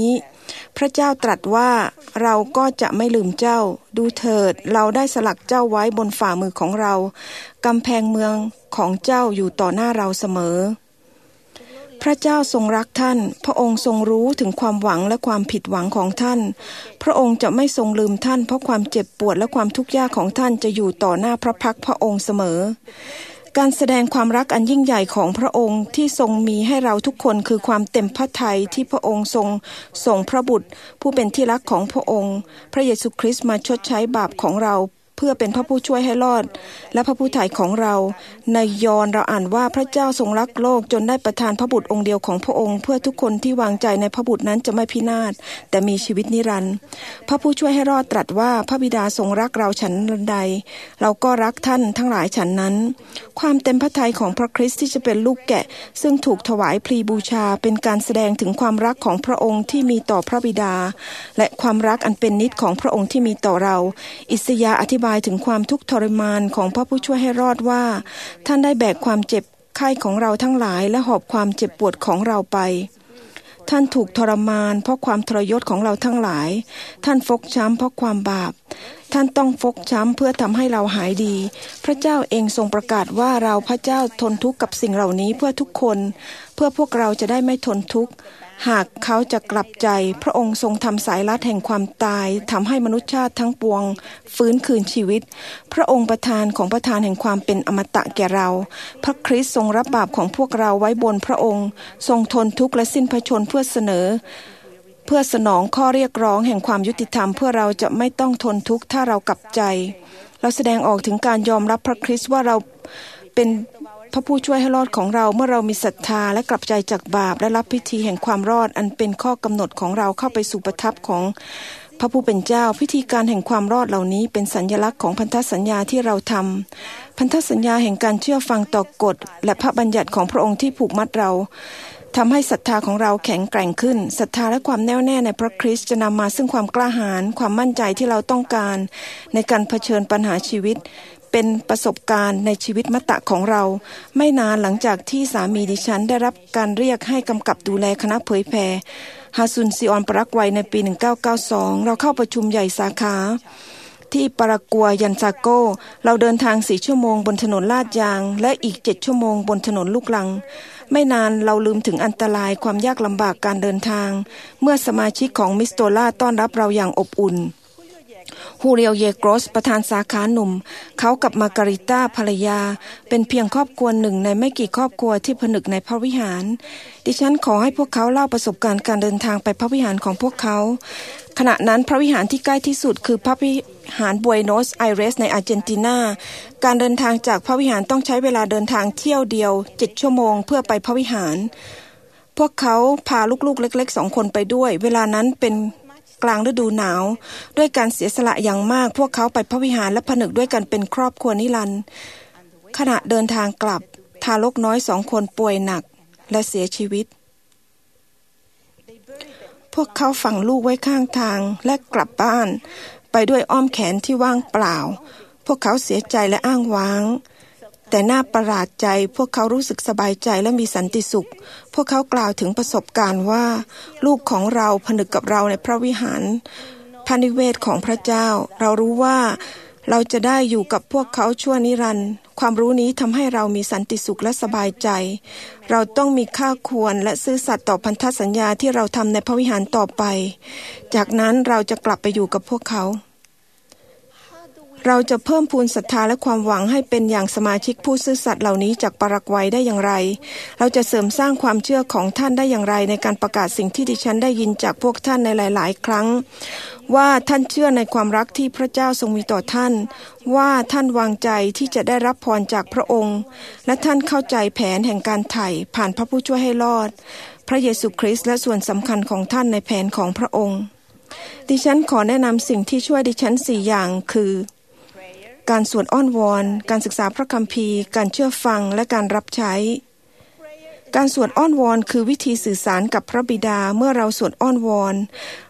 พระเจ้าตรัสว่าเราก็จะไม่ลืมเจ้าดูเถิดเราได้สลักเจ้าไว้บนฝ่ามือของเรากำแพงเมืองของเจ้าอยู่ต่อหน้าเราเสมอพระเจ้าทรงรักท่านพระองค์ทรงรู้ถึงความหวังและความผิดหวังของท่านพระองค์จะไม่ทรงลืมท่านเพราะความเจ็บปวดและความทุกข์ยากของท่านจะอยู่ต่อหน้าพระพักตร์พระองค์เสมอการแสดงความรักอันยิ่งใหญ่ของพระองค์ที่ทรงมีให้เราทุกคนคือความเต็มพระทัยที่พระองค์ทรงส่งพระบุตรผู้เป็นที่รักของพระองค์พระเยซูคริสต์มาชดใช้บาปของเราเพื่อเป็นพระผู้ช่วยให้รอดและพระผู้ไถ่ของเราในยอห์นเราอ่านว่าพระเจ้าทรงรักโลกจนได้ประทานพระบุตรองค์เดียวของพระองค์เพื่อทุกคนที่วางใจในพระบุตรนั้นจะไม่พินาศแต่มีชีวิตนิรันดร์พระผู้ช่วยให้รอดตรัสว่าพระบิดาทรงรักเราฉันใดเราก็รักท่านทั้งหลายฉันนั้นความเต็มพระทัยของพระคริสต์ที่จะเป็นลูกแกะซึ่งถูกถวายพลีบูชาเป็นการแสดงถึงความรักของพระองค์ที่มีต่อพระบิดาและความรักอันเป็นนิจของพระองค์ที่มีต่อเราอิสยาห์อธิบายถึงความทุกข์ทรมานของพระผู้ช่วยให้รอดว่าท่านได้แบกความเจ็บไข้ของเราทั้งหลายและหอบความเจ็บปวดของเราไปท่านถูกทรมานเพราะความทรยศของเราทั้งหลายท่านฟกช้ำเพราะความบาปท่านต้องฟกช้ำเพื่อทำให้เราหายดีพระเจ้าเองทรงประกาศว่าเราพระเจ้าทนทุกข์กับสิ่งเหล่านี้เพื่อทุกคนเพื่อพวกเราจะได้ไม่ทนทุกข์หากเขาจะกลับใจพระองค์ทรงทำสายลัดแห่งความตายทำให้มนุษยชาติทั้งปวงฟื้นคืนชีวิตพระองค์ประทานของประทานแห่งความเป็นอมตะแก่เราพระคริสต์ทรงรับบาปของพวกเราไว้บนพระองค์ทรงทนทุกข์และสิ้นพระชนม์เพื่อเสนอเพื่อสนองข้อเรียกร้องแห่งความยุติธรรมเพื่อเราจะไม่ต้องทนทุกข์ถ้าเรากลับใจเราแสดงออกถึงการยอมรับพระคริสต์ว่าเราเป็นพระผู้ช่วยให้รอดของเราเมื่อเรามีศรัทธาและกลับใจจากบาปและรับพิธีแห่งความรอดอันเป็นข้อกำหนดของเราเข้าไปสู่ประทับของพระผู้เป็นเจ้าพิธีการแห่งความรอดเหล่านี้เป็นสัญลักษณ์ของพันธสัญญาที่เราทำพันธสัญญาแห่งการเชื่อฟังต่อกฎและพระบัญญัติของพระองค์ที่ผูกมัดเราทำให้ศรัทธาของเราแข็งแกร่งขึ้นศรัทธาและความแน่วแน่ในพระคริสต์จะนำมาซึ่งความกล้าหาญความมั่นใจที่เราต้องการในการเผชิญปัญหาชีวิตเป็นประสบการณ์ในชีวิตมตะของเราไม่นานหลังจากที่สามีดิฉันได้รับการเรียกให้กำกับดูแลคณะเผยแผ่ฮาซุนซิออนปารากวัยในปีหนึ่งพันเก้าร้อยเก้าสิบสองเราเข้าประชุมใหญ่สาขาที่ปารากวัยยันซาโกเราเดินทางสี่ชั่วโมงบนถนนลาดยางและอีกเจ็ดชั่วโมงบนถนนลูกรังไม่นานเราลืมถึงอันตรายความยากลำบากการเดินทางเมื่อสมาชิกของมิสโตล่าต้อนรับเราอย่างอบอุ่นฮูเรียลเยโกรสประธานสาขาหนุ่มเขากับมาการิต้าภรรยาเป็นเพียงครอบครัวหนึ่งในไม่กี่ครอบครัวที่ผนึกในพระวิหารดิฉันขอให้พวกเขาเล่าประสบการณ์การเดินทางไปพระวิหารของพวกเขาขณะนั้นพระวิหารที่ใกล้ที่สุดคือพระวิหารบัวโนสไอเรสในอาร์เจนตินาการเดินทางจากพระวิหารต้องใช้เวลาเดินทางเที่ยวเดียวเจ็ดชั่วโมงเพื่อไปพระวิหารพวกเขาพาลูกๆเล็กๆสองคนไปด้วยเวลานั้นเป็นกลางฤดูหนาวด้วยการเสียสละอย่างมากพวกเขาไปพระวิหารและผนึกด้วยกันเป็นครอบครัวนิรันดร์ขณะเดินทางกลับทารกน้อยสองคนป่วยหนักและเสียชีวิตพวกเขาฝังลูกไว้ข้างทางและกลับบ้านไปด้วยอ้อมแขนที่ว่างเปล่าพวกเขาเสียใจและอ้างว้างแต่น่าประหลาดใจพวกเขารู้สึกสบายใจและมีสันติสุขพวกเขากล่าวถึงประสบการณ์ว่าลูกของเราผนึกกับเราในพระวิหารพระนิเวศของพระเจ้าเรารู้ว่าเราจะได้อยู่กับพวกเขาชั่วนิรันดร์ความรู้นี้ทำให้เรามีสันติสุขและสบายใจเราต้องมีค่าควรและซื่อสัตย์ต่อพันธสัญญาที่เราทำในพระวิหารต่อไปจากนั้นเราจะกลับไปอยู่กับพวกเขาเราจะเพิ่มพูนศรัทธาและความหวังให้เป็นอย่างสมาชิกผู้ซื่อสัตย์เหล่านี้จากปารากวัยได้อย่างไรเราจะเสริมสร้างความเชื่อของท่านได้อย่างไรในการประกาศสิ่งที่ดิฉันได้ยินจากพวกท่านในหลายๆครั้งว่าท่านเชื่อในความรักที่พระเจ้าทรงมีต่อท่านว่าท่านวางใจที่จะได้รับพรจากพระองค์และท่านเข้าใจแผนแห่งการไถ่ผ่านพระผู้ช่วยให้รอดพระเยซูคริสต์และส่วนสำคัญของท่านในแผนของพระองค์ดิฉันขอแนะนำสิ่งที่ช่วยดิฉันสี่อย่างคือการสวดอ้อนวอนการศึกษาพระคัมภีร์การเชื่อฟังและการรับใช้การสวดอ้อนวอนคือวิธีสื่อสารกับพระบิดาเมื่อเราสวดอ้อนวอน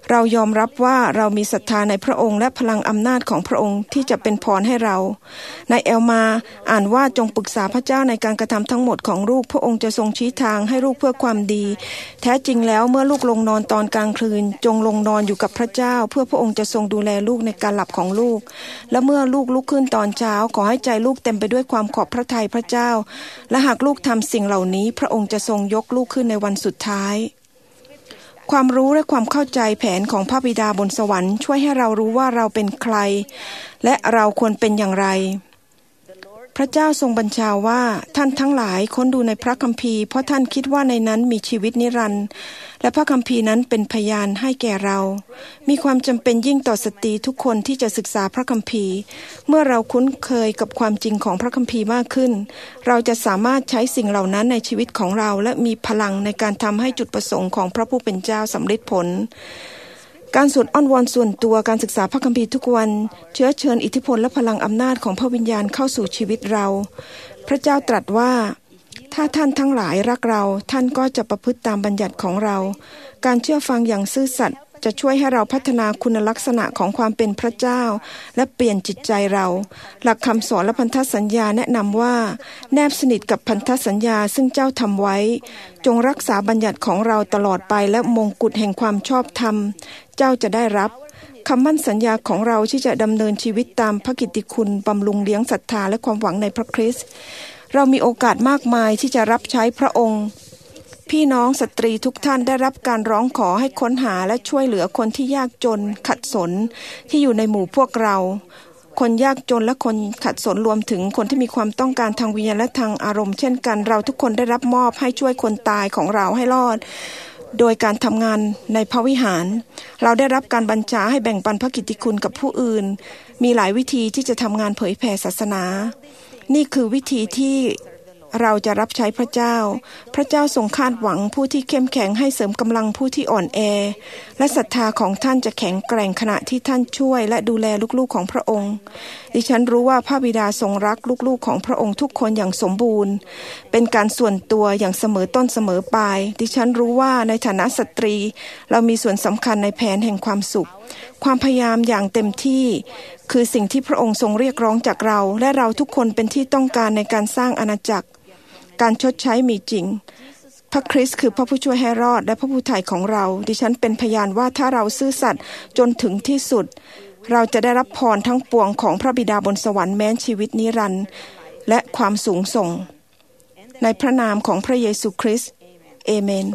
เรายอมรับว่าเรามีศรัทธาในพระองค์และพลังอำนาจของพระองค์ที่จะเป็นพรให้เราในเอลมาอ่านว่าจงปรึกษาพระเจ้าในการกระทำทั้งหมดของลูกพระองค์จะทรงชี้ทางให้ลูกเพื่อความดีแท้จริงแล้วเมื่อลูกลงนอนตอนกลางคืนจงลงนอนอยู่กับพระเจ้าเพื่อพระองค์จะทรงดูแลลูกในการหลับของลูกและเมื่อลูกลุกขึ้นตอนเช้าขอให้ใจลูกเต็มไปด้วยความขอบพระทัยพระเจ้าและหากลูกทำสิ่งเหล่านี้พระองค์จะทรงยกลูกขึ้นในวันสุดท้ายความรู้และความเข้าใจแผนของพระบิดาบนสวรรค์ช่วยให้เรารู้ว่าเราเป็นใครและเราควรเป็นอย่างไรพระเจ้าทรงบัญชาว่าท่านทั้งหลายค้นดูในพระคัมภีร์เพราะท่านคิดว่าในนั้นมีชีวิตนิรันดร์และพระคัมภีร์นั้นเป็นพยานให้แก่เรามีความจำเป็นยิ่งต่อสตรีทุกคนที่จะศึกษาพระคัมภีร์เมื่อเราคุ้นเคยกับความจริงของพระคัมภีร์มากขึ้นเราจะสามารถใช้สิ่งเหล่านั้นในชีวิตของเราและมีพลังในการทำให้จุดประสงค์ของพระผู้เป็นเจ้าสำเร็จผลการสวดอ้อนวอนส่วนตัวการศึกษาพระคัมภีร์ทุกวันเชื้อเชิญอิทธิพลและพลังอำนาจของพระวิญญาณเข้าสู่ชีวิตเราพระเจ้าตรัสว่าถ้าท่านทั้งหลายรักเราท่านก็จะประพฤติตามบัญญัติของเราการเชื่อฟังอย่างซื่อสัตย์จะช่วยให้เราพัฒนาคุณลักษณะของความเป็นพระเจ้าและเปลี่ยนจิตใจเราหลักคำสอนและพันธสัญญาแนะนำว่าแนบสนิทกับพันธสัญญาซึ่งเจ้าทำไว้จงรักษาบัญญัติของเราตลอดไปและมงกุฎแห่งความชอบธรรมเจ้าจะได้รับคำมั่นสัญญาของเราที่จะดำเนินชีวิตตามพระกิตติคุณบำรุงเลี้ยงศรัทธาและความหวังในพระคริสต์เรามีโอกาสมากมายที่จะรับใช้พระองค์พี่น้องสตรีทุกท่านได้รับการร้องขอให้ค้นหาและช่วยเหลือคนที่ยากจนขัดสนที่อยู่ในหมู่พวกเราคนยากจนและคนขัดสนรวมถึงคนที่มีความต้องการทางวิญญาณและทางอารมณ์เช่นกันเราทุกคนได้รับมอบให้ช่วยคนตายของเราให้รอดโดยการทำงานในพระวิหารเราได้รับการบัญชาให้แบ่งปันพระกิตติคุณกับผู้อื่นมีหลายวิธีที่จะทำงานเผยแผ่ศาสนานี่คือวิธีที่เราจะรับใช้พระเจ้าพระเจ้าทรงคาดหวังผู้ที่เข้มแข็งให้เสริมกำลังผู้ที่อ่อนแอและศรัทธาของท่านจะแข็งแกร่งขณะที่ท่านช่วยและดูแลลูกๆของพระองค์ดิฉันรู้ว่าพระบิดาทรงรักลูกๆของพระองค์ทุกคนอย่างสมบูรณ์เป็นการส่วนตัวอย่างเสมอต้นเสมอปลายดิฉันรู้ว่าในฐานะสตรีเรามีส่วนสำคัญในแผนแห่งความสุขความพยายามอย่างเต็มที่คือสิ่งที่พระองค์ทรงเรียกร้องจากเราและเราทุกคนเป็นที่ต้องการในการสร้างอาณาจักรการชดใช้มีจริงพระคริสต์คือพระผู้ช่วยให้รอดและพระผู้ไถ่ของเราดิฉันเป็นพยานว่าถ้าเราซื่อสัตย์จนถึงที่สุดเราจะได้รับพรทั้งปวงของพระบิดาบนสวรรค์แม้นชีวิตนิรันดร์และความสูงส่งในพระนามของพระเยซูคริสต์เอเมน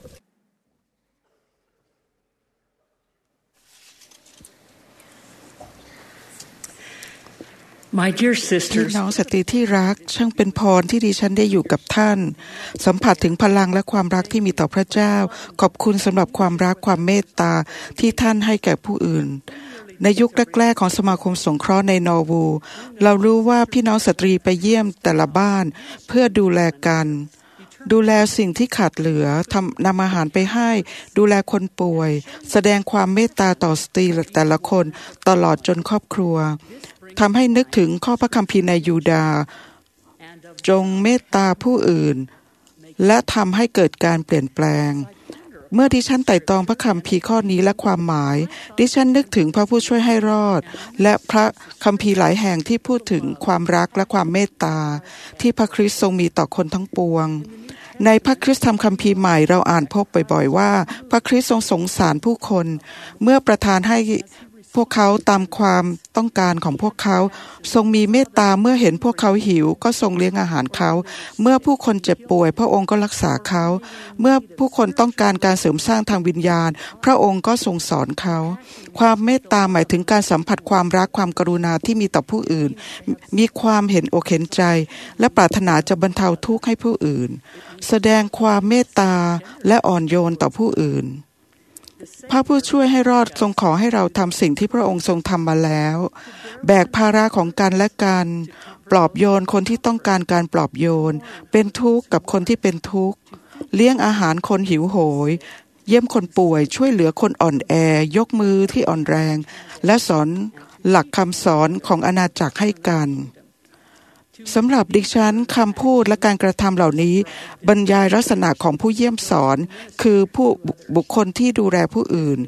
My dear sisters
พี่น้องสตรีที่รักช่างเป็นพรที่ดิฉันได้อยู่กับท่านสัมผัสถึงพลังและความรักที่มีต่อพระเจ้าขอบคุณสำหรับความรักความเมตตาที่ท่านให้แก่ผู้อื่นในยุคแรกๆของสมาคมสงเคราะห์ในนอร์วูเรารู้ว่าพี่น้องสตรีไปเยี่ยมแต่ละบ้านเพื่อดูแลกันดูแลสิ่งที่ขาดเหลือทำนำอาหารไปให้ดูแลคนป่วยแสดงความเมตตาต่อสตรีแต่ละคนตลอดจนครอบครัวทำให้นึกถึงข้อพระคัมภีร์ในยูดาห์จงเมตตาผู้อื่นและทำให้เกิดการเปลี่ยนแปลงเมื่อดิฉันไต่ตองพระคัมภีร์ข้อนี้และความหมายดิฉันนึกถึงพระผู้ช่วยให้รอดและพระคัมภีร์หลายแห่งที่พูดถึงความรักและความเมตตาที่พระคริสต์ทรงมีต่อคนทั้งปวงในพระคริสตธรรมคัมภีร์ใหม่เราอ่านพบบ่อยๆว่าพระคริสต์ทรงสงสารผู้คนเมื่อประทานให้พวกเขาตามความต้องการของพวกเขาทรงมีเมตตาเมื่อเห็นพวกเขาหิวก็ทรงเลี้ยงอาหารเขาเมื่อผู้คนเจ็บป่วยพระองค์ก็รักษาเขาเมื่อผู้คนต้องการการเสริมสร้างทางวิญญาณพระองค์ก็ทรงสอนเขาความเมตตาหมายถึงการสัมผัสความรักความกรุณาที่มีต่อผู้อื่นมีความเห็นอกเห็นใจและปรารถนาจะบรรเทาทุกข์ให้ผู้อื่นแสดงความเมตตาและอ่อนโยนต่อผู้อื่นพระผู้ช่วยให้รอดทรงขอให้เราทำสิ่งที่พระองค์ทรงทำมาแล้วแบกภาระของกันและกันปลอบโยนคนที่ต้องการการปลอบโยนเป็นทุกข์กับคนที่เป็นทุกข์เลี้ยงอาหารคนหิวโหยเยี่ยมคนป่วยช่วยเหลือคนอ่อนแอยกมือที่อ่อนแรงและสอนหลักคำสอนของอาณาจักรให้กันสำหรับดิฉันคำพูดและการกระทำเหล่านี้บรรยายลักษณะของผู้เยี่ยมสอนคือผู้บุคคลที่ดูแลผู้อื่น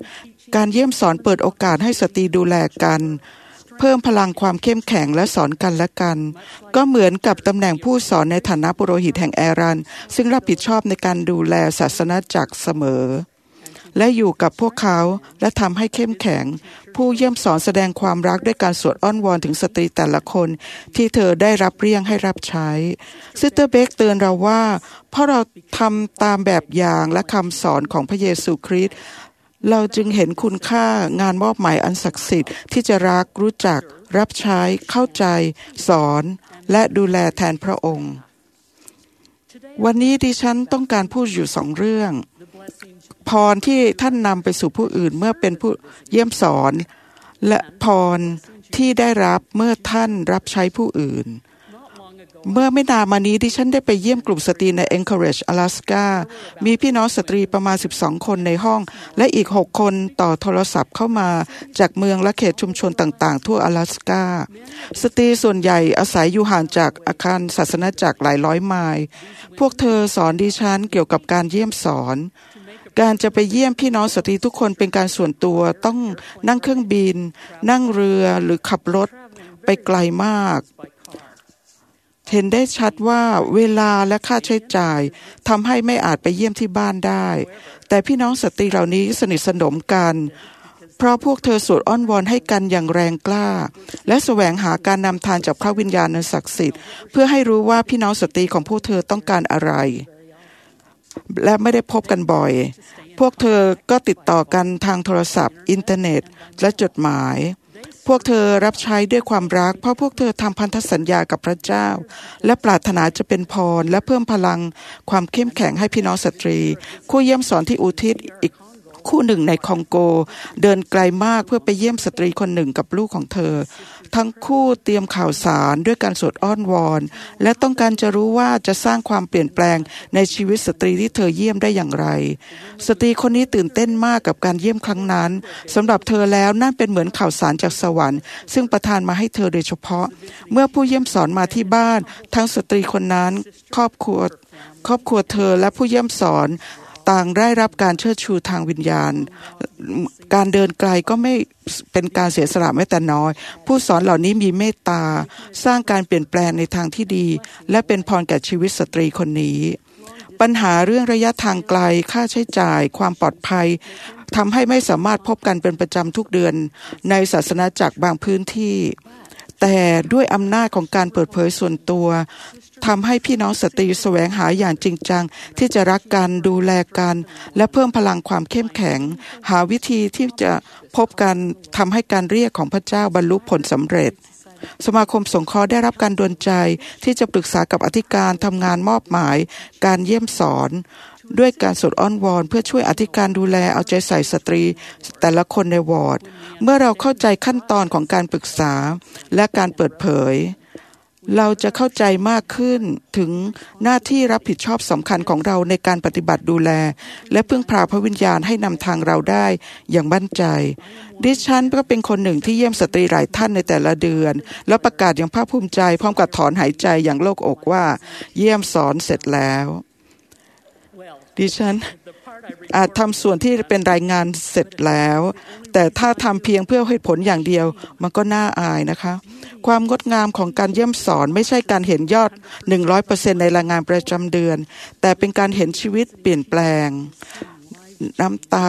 การเยี่ยมสอนเปิดโอกาสให้สตรีดูแลกันเพิ่มพลังความเข้มแข็งและสอนกันและกันก็เหมือนกับตำแหน่งผู้สอนในฐานะปุโรหิตแห่งแอรันซึ่งรับผิดชอบในการดูแลศาสนาจักรเสมอและอยู่กับพวกเขาและทำให้เข้มแข็งผู้เยี่ยมสอนแสดงความรักด้วยการสวดอ้อนวอนถึงสตรีแต่ละคนที่เธอได้รับเรียกให้รับใช้ซิสเตอร์เบคเตือนเราว่าเพราะเราทำตามแบบอย่างและคำสอนของพระเยซูคริสต์เราจึงเห็นคุณค่างานมอบหมายอันศักดิ์สิทธิ์ที่จะรักรู้จักรับใช้เข้าใจสอนและดูแลแทนพระองค์วันนี้ดิฉันต้องการพูดอยู่สองเรื่องพรที่ท่านนำไปสู่ผู้อื่นเมื่อเป็นผู้เยี่ยมสอนและพรที่ได้รับเมื่อท่านรับใช้ผู้อื่นเมื่อไม่นานมานี้ดิฉันได้ไปเยี่ยมกลุ่มสตรีใน Anchorage อลาสกามีพี่น้องสตรีประมาณสิบสองคนในห้องและอีกหกคนต่อโทรศัพท์เข้ามาจากเมืองและเขตชุมชนต่างๆทั่วอลาสกาสตรีส่วนใหญ่อาศัยอยู่ห่างจากอาคารศาสนจักรหลายร้อยไมล์พวกเธอสอนดิฉันเกี่ยวกับการเยี่ยมสอนการจะไปเยี่ยมพี่น้องสตรีทุกคนเป็นการส่วนตัวต้องนั่งเครื่องบินนั่งเรือหรือขับรถไปไกลมากเห็นได้ชัดว่าเวลาและค่าใช้จ่ายทำให้ไม่อาจไปเยี่ยมที่บ้านได้แต่พี่น้องสตรีเหล่านี้สนิทสนมกันเพราะพวกเธอสวดอ้อนวอนให้กันอย่างแรงกล้าและแสวงหาการนำทางจากพระวิญญาณอันศักดิ์สิทธิ์เพื่อให้รู้ว่าพี่น้องสตรีของพวกเธอต้องการอะไรและไม่ได้พบกันบ่อยพวกเธอก็ติดต่อกันทางโทรศัพท์อินเทอร์เน็ตและจดหมายพวกเธอรับใช้ด้วยความรักเพราะพวกเธอทำพันธสัญญากับพระเจ้าและปรารถนาจะเป็นพรและเพิ่มพลังความเข้มแข็งให้พี่น้องสตรีคู่เยี่ยมสอนที่อุทิศอีกคู่หนึ่งในคองโกเดินไกลมากเพื่อไปเยี่ยมสตรีคนหนึ่งกับลูกของเธอทั้งคู่เตรียมข่าวสารด้วยการสวดอ้อนวอนและต้องการจะรู้ว่าจะสร้างความเปลี่ยนแปลงในชีวิตสตรีที่เธอเยี่ยมได้อย่างไรสตรีคนนี้ตื่นเต้นมากกับการเยี่ยมครั้งนั้นสำหรับเธอแล้วนั่นเป็นเหมือนข่าวสารจากสวรรค์ซึ่งประทานมาให้เธอโดยเฉพาะเมื่อผู้เยี่ยมสอนมาที่บ้านทั้งสตรีคนนั้นครอบครัวครอบครัวเธอและผู้เยี่ยมสอนต่างได้รับการเชิดชูทางวิญญาณการเดินไกลก็ไม่เป็นการเสียสละแม้แต่น้อยผู้สอนเหล่านี้มีเมตตาสร้างการเปลี่ยนแปลงในทางที่ดีและเป็นพรแก่ชีวิตสตรีคนนี้ปัญหาเรื่องระยะทางไกลค่าใช้จ่ายความปลอดภัยทำให้ไม่สามารถพบกันเป็นประจำทุกเดือนในศาสนาจักรบางพื้นที่แต่ด้วยอำนาจของการเปิดเผยส่วนตัวทำให้พี่น้องสตรีแสวงหาอย่างจริงจังที่จะรักกันดูแลกันและเพิ่มพลังความเข้มแข็งหาวิธีที่จะพบกันทำให้การเรียกของพระเจ้าบรรลุผลสำเร็จสมาคมสงเคราะห์ได้รับการดลใจที่จะปรึกษากับอธิการทำงานมอบหมายการเยี่ยมสอนด้วยการสวดอ้อนวอนเพื่อช่วยอธิการดูแลเอาใจใส่สตรีแต่ละคนในวอร์ดเมื่อเราเข้าใจขั้นตอนของการปรึกษาและการเปิดเผยเราจะเข้าใจมากขึ้นถึงหน้าที่รับผิดชอบสำคัญของเราในการปฏิบัติดูแลและพึ่งพาพระวิญญาณให้นำทางเราได้อย่างมั่นใจดิฉันก็เป็นคนหนึ่งที่เยี่ยมสตรีหลายท่านในแต่ละเดือนและประกาศอย่างภาคภูมิใจพร้อมกับถอนหายใจอย่างโล่งอกว่าเยี่ยมสอนเสร็จแล้วดิฉันอาจทำส่วนที่เป็นรายงานเสร็จแล้วแต่ถ้าทำเพียงเพื่อให้ผลอย่างเดียวมันก็น่าอายนะคะความงดงามของการเยี่ยมสอนไม่ใช่การเห็นยอด หนึ่งร้อยเปอร์เซ็นต์ ในรายงานประจำเดือนแต่เป็นการเห็นชีวิตเปลี่ยนแปลงน้ำตา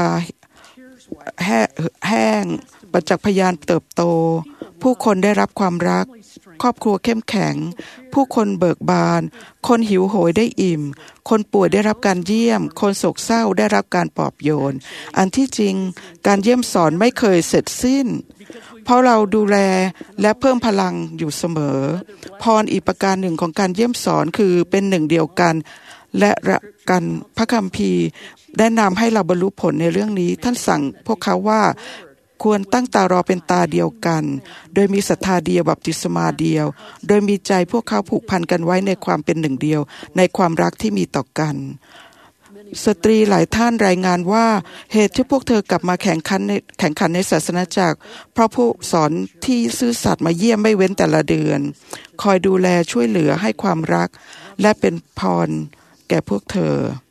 แห้งประจักษ์พยานเติบโตผู้คนได้รับความรักครอบครัวเข้มแข็งผู้คนเบิกบานคนหิวโหยได้อิ่มคนป่วยได้รับการเยี่ยมคนโศกเศร้าได้รับการปลอบโยนอันที่จริงการเยี่ยมสอนไม่เคยเสร็จสิ้นเพราะเราดูแลและเพิ่มพลังอยู่เสมอพรอีกประการหนึ่งของการเยี่ยมสอนคือเป็นหนึ่งเดียวกันและรักกันพระคัมภีร์แนะนำให้เราบรรลุผลในเรื่องนี้ท่านสั่งพวกเขาว่าควรตั้งตารอเป็นตาเดียวกันโดยมีศรัทธาเดียวบัพติศมาเดียวโดยมีใจพวกเขาผูกพันกันไว้ในความเป็นหนึ่งเดียวในความรักที่มีต่อกันสตรีหลายท่านรายงานว่าเหตุที่พวกเธอกลับมาแข่งขันในแข่งขันในศาสนาจักรเพราะผู้สอนที่ซื่อสัตย์มาเยี่ยมไม่เว้นแต่ละเดือนคอยดูแลช่วยเหลือให้ความรักและเป็นพรแก่พวกเธอบ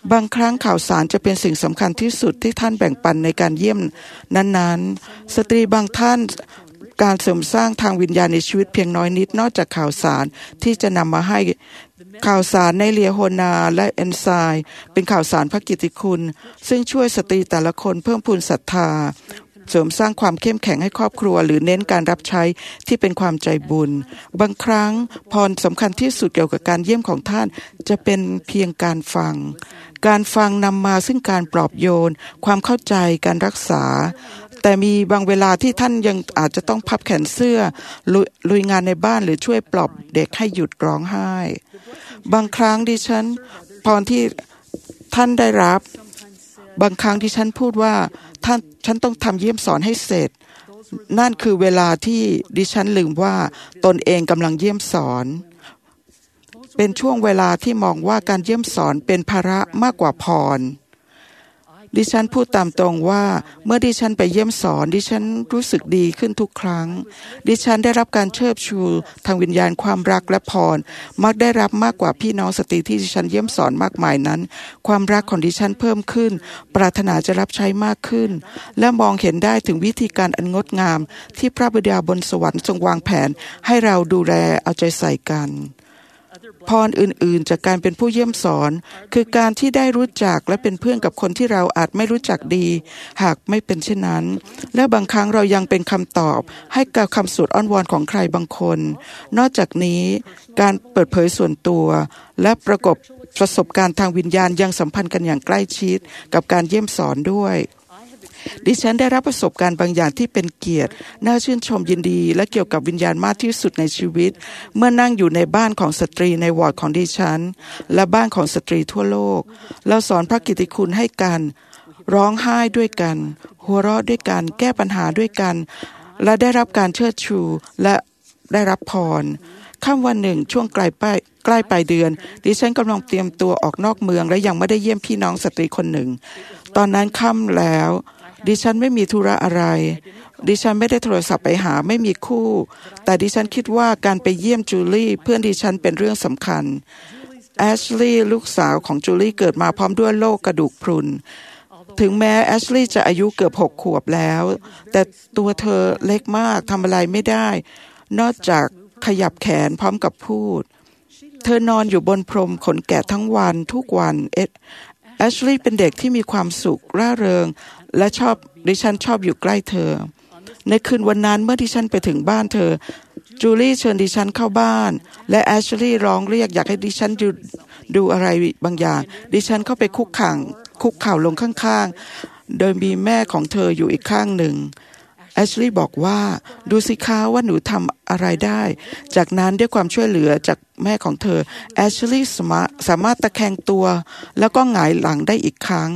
บางครั้งข่าวสารจะเป็นสิ่งสำคัญที่สุดที่ท่านแบ่งปันในการเยี่ยมนั้นๆสตรีบางท่านการเสริมสร้างทางวิญญาณในชีวิตเพียงน้อยนิดนอกจากข่าวสารที่จะนำมาให้ข่าวสารในเลียโฮนาและเอนไซม์เป็นข่าวสารพระกิตติคุณซึ่งช่วยสตรีแต่ละคนเพิ่มพูนศรัทธาเสริมสร้างความเข้มแข็งให้ครอบครัวหรือเน้นการรับใช้ที่เป็นความใจบุญบางครั้งพรสำคัญที่สุดเกี่ยวกับการเยี่ยมของท่านจะเป็นเพียงการฟังการฟังนำมาซึ่งการปลอบโยนความเข้าใจการรักษาแต่มีบางเวลาที่ท่านยังอาจจะต้องพับแขนเสื้อลุยงานในบ้านหรือช่วยปลอบเด็กให้หยุดร้องไห้บางครั้งดิฉันพรที่ท่านได้รับบางครั้งที่ฉันพูดว่าท่านฉันต้องทำเยี่ยมสอนให้เสร็จนั่นคือเวลาที่ดิฉันลืมว่าตนเองกำลังเยี่ยมสอนเป็นช่วงเวลาที่มองว่าการเยี่ยมสอนเป็นภาระมากกว่าพรดิฉันพูดตามตรงว่าเมื่อดิฉันไปเยี่ยมสอนดิฉันรู้สึกดีขึ้นทุกครั้งดิฉันได้รับการเชิดชูทางวิญญาณความรักและพรมักได้รับมากกว่าพี่น้องสตรีที่ดิฉันเยี่ยมสอนมากมายนั้นความรักของดิฉันเพิ่มขึ้นปรารถนาจะรับใช้มากขึ้นและมองเห็นได้ถึงวิธีการอันงดงามที่พระบิดาบนสวรรค์ทรงวางแผนให้เราดูแลเอาใจใส่กันพรอื่นๆจากการเป็นผู้เยี่ยมสอนคือการที่ได้รู้จักและเป็นเพื่อนกับคนที่เราอาจไม่รู้จักดีหากไม่เป็นเช่นนั้นและบางครั้งเรายังเป็นคำตอบให้กับคำสวดอ้อนวอนของใครบางคนนอกจากนี้การเปิดเผยส่วนตัวและประกอบประสบการณ์ทางวิญญาณยังสัมพันธ์กันอย่างใกล้ชิดกับการเยี่ยมสอนด้วยดิฉันได้รับประสบการณ์บางอย่างที่เป็นเกียรติน่าชื่นชมยินดีและเกี่ยวกับวิญญาณมากที่สุดในชีวิตเมื่อนั่งอยู่ในบ้านของสตรีในวอร์ดของดิฉันและบ้านของสตรีทั่วโลกเราสอนพระกิตติคุณให้กันร้องไห้ด้วยกันหัวเราะด้วยกันแก้ปัญหาด้วยกันและได้รับการเชิดชูและได้รับพรค่ำวันหนึ่งช่วงใกล้ปลายใกล้ปลายเดือนดิฉันกำลังเตรียมตัวออกนอกเมืองและยังไม่ได้เยี่ยมพี่น้องสตรีคนหนึ่งตอนนั้นค่ำแล้วดิฉันไม่มีธุระอะไรดิฉันไม่ได้โทรศัพท์ไปหาไม่มีคู่แต่ดิฉันคิดว่าการไปเยี่ยมจูลี่เพื่อนดิฉันเป็นเรื่องสำคัญแอชลีย์ลูกสาวของจูลี่เกิดมาพร้อมด้วยโรคกระดูกพรุนถึงแม้แอชลีย์จะอายุเกือบหกขวบแล้วแต่ตัวเธอเล็กมากทำอะไรไม่ได้นอกจากขยับแขนพร้อมกับพูดเธอนอนอยู่บนพรมขนแกะทั้งวันทุกวันแอชลีย์เป็นเด็กที่มีความสุขร่าเริงและชอบดิฉันชอบอยู่ใกล้เธอในคืนวันนั้นเมื่อดิฉันไปถึงบ้านเธอจูลี่เชิญดิฉันเข้าบ้านและแอชลีย์ร้องเรียกอยากให้ดิฉันดูดูอะไรบางอย่างดิฉันเข้าไปคุกข่างคุกเข่าลงข้างๆโดยมีแม่ของเธออยู่อีกข้างหนึ่งแอชลีย์บอกว่าดูสิคะว่าหนูทำอะไรได้จากนั้นด้วยความช่วยเหลือจากแม่ของเธอแอชลีย์สามารถตะแคงตัวแล้วก็หงายหลังได้อีกครั้ง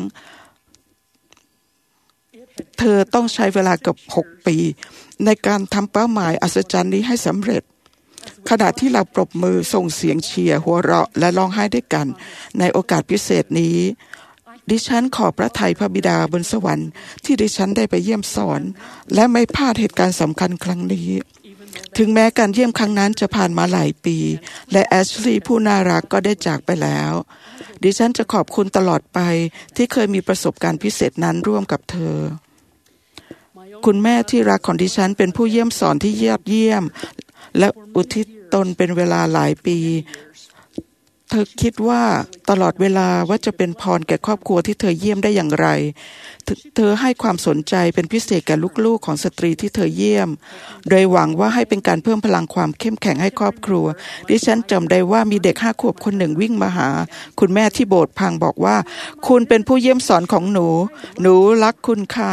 เธอต้องใช้เวลาเกือบหกปีในการทำเป้าหมายอัศจรรย์นี้ให้สำเร็จขณะที่เราปรบมือส่งเสียงเชียร์หัวเราะและร้องไห้ด้วยกันในโอกาสพิเศษนี้ดิฉันขอบพระทัยพระบิดาบนสวรรค์ที่ดิฉันได้ไปเยี่ยมสอนและไม่พลาดเหตุการณ์สำคัญครั้งนี้ถึงแม้การเยี่ยมครั้งนั้นจะผ่านมาหลายปีและแอชลีย์ผู้น่ารักก็ได้จากไปแล้วดิฉันจะขอบคุณตลอดไปที่เคยมีประสบการณ์พิเศษนั้นร่วมกับเธอคุณแม่ที่รักของดิฉันเป็นผู้เยี่ยมสอนที่ยอดเยี่ยมและอุทิศตนเป็นเวลาหลายปีเธอคิดว่าตลอดเวลาว่าจะเป็นพรแก่ครอบครัวที่เธอเยี่ยมได้อย่างไรเธอให้ความสนใจเป็นพิเศษแก่ลูกๆของสตรีที่เธอเยี่ยมโดยหวังว่าให้เป็นการเพิ่มพลังความเข้มแข็งให้ครอบครัวดิฉันจำได้ว่ามีเด็กห้าขวบคนหนึ่งวิ่งมาหาคุณแม่ที่โบสถ์พังบอกว่าคุณเป็นผู้เยี่ยมสอนของหนูหนูรักคุณค่ะ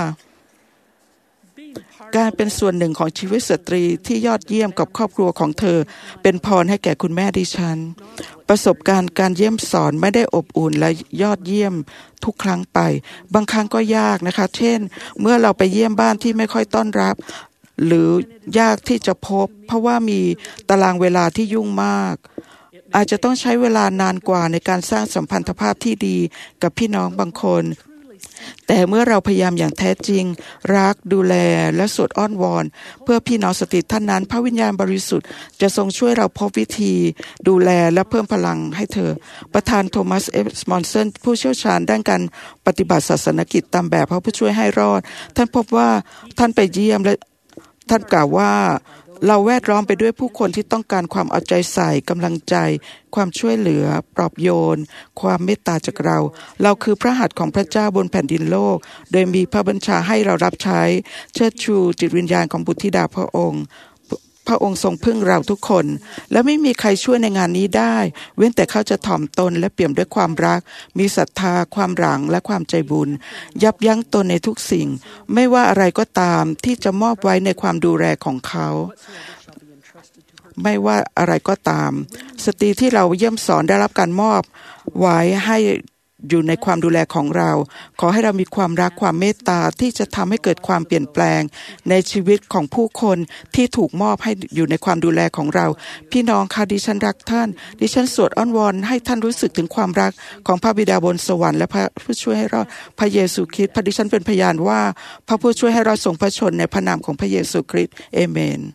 การเป็นส่วนหนึ่งของชีวิตสตรีที่ยอดเยี่ยมกับครอบครัวของเธอเป็นพรให้แก่คุณแม่ดิฉันประสบการณ์การเยี่ยมสอนไม่ได้อบอุ่นและยอดเยี่ยมทุกครั้งไปบางครั้งก็ยากนะคะเช่นเมื่อเราไปเยี่ยมบ้านที่ไม่ค่อยต้อนรับหรือยากที่จะพบเพราะว่ามีตารางเวลาที่ยุ่งมากอาจจะต้องใช้เวลานานกว่าในการสร้างสัมพันธภาพที่ดีกับพี่น้องบางคนแต่เมื่อเราพยายามอย่างแท้จริงรักดูแลและสวดอ้อนวอนเพื่อพี่น้องสติท่านนั้นพระวิญญาณบริสุทธิ์จะทรงช่วยเราพบวิธีดูแลและเพิ่มพลังให้เธอประธานโทมัสเอฟมอนสันผู้เชี่ยวชาญด้านการปฏิบัติศาสนกิจตามแบบพระผู้ช่วยให้รอดท่านพบว่าท่านไปเยี่ยมและท่านกล่าวว่าเราแวดล้อมไปด้วยผู้คนที่ต้องการความเอาใจใส่กำลังใจความช่วยเหลือปลอบโยนความเมตตาจากเราเราคือพระหัตถ์ของพระเจ้าบนแผ่นดินโลกโดยมีพระบัญชาให้เรารับใช้เชิดชูจิตวิญญาณของบุตรธิดาพระองค์พระองค์ทรงพึ่งเราทุกคนและไม่มีใครช่วยในงานนี้ได้เว้นแต่เขาจะถ่อมตนและเปี่ยมด้วยความรักมีศรัทธาความหลังและความใจบุญยับยั้งตนในทุกสิ่งไม่ว่าอะไรก็ตามที่จะมอบไว้ในความดูแลของเขาไม่ว่าอะไรก็ตามสตรีที่เราเยี่ยมสอนได้รับการมอบไว้ให้อยู่ในความดูแลของเราขอให้เรามีความรักความเมตตาที่จะทำให้เกิดความเปลี่ยนแปลงในชีวิตของผู้คนที่ถูกมอบให้อยู่ในความดูแลของเราพี่น้องค่ะดิฉันรักท่านดิฉันสวดอ้อนวอนให้ท่านรู้สึกถึงความรักของพระบิดาบนสวรรค์และพระผู้ช่วยให้รอดพระเยซูคริสต์พระดิฉันเป็นพยานว่าพระผู้ช่วยให้รอดทรงพระชนในพระนามของพระเยซูคริสต์เอเมน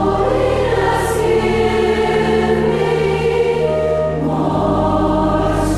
More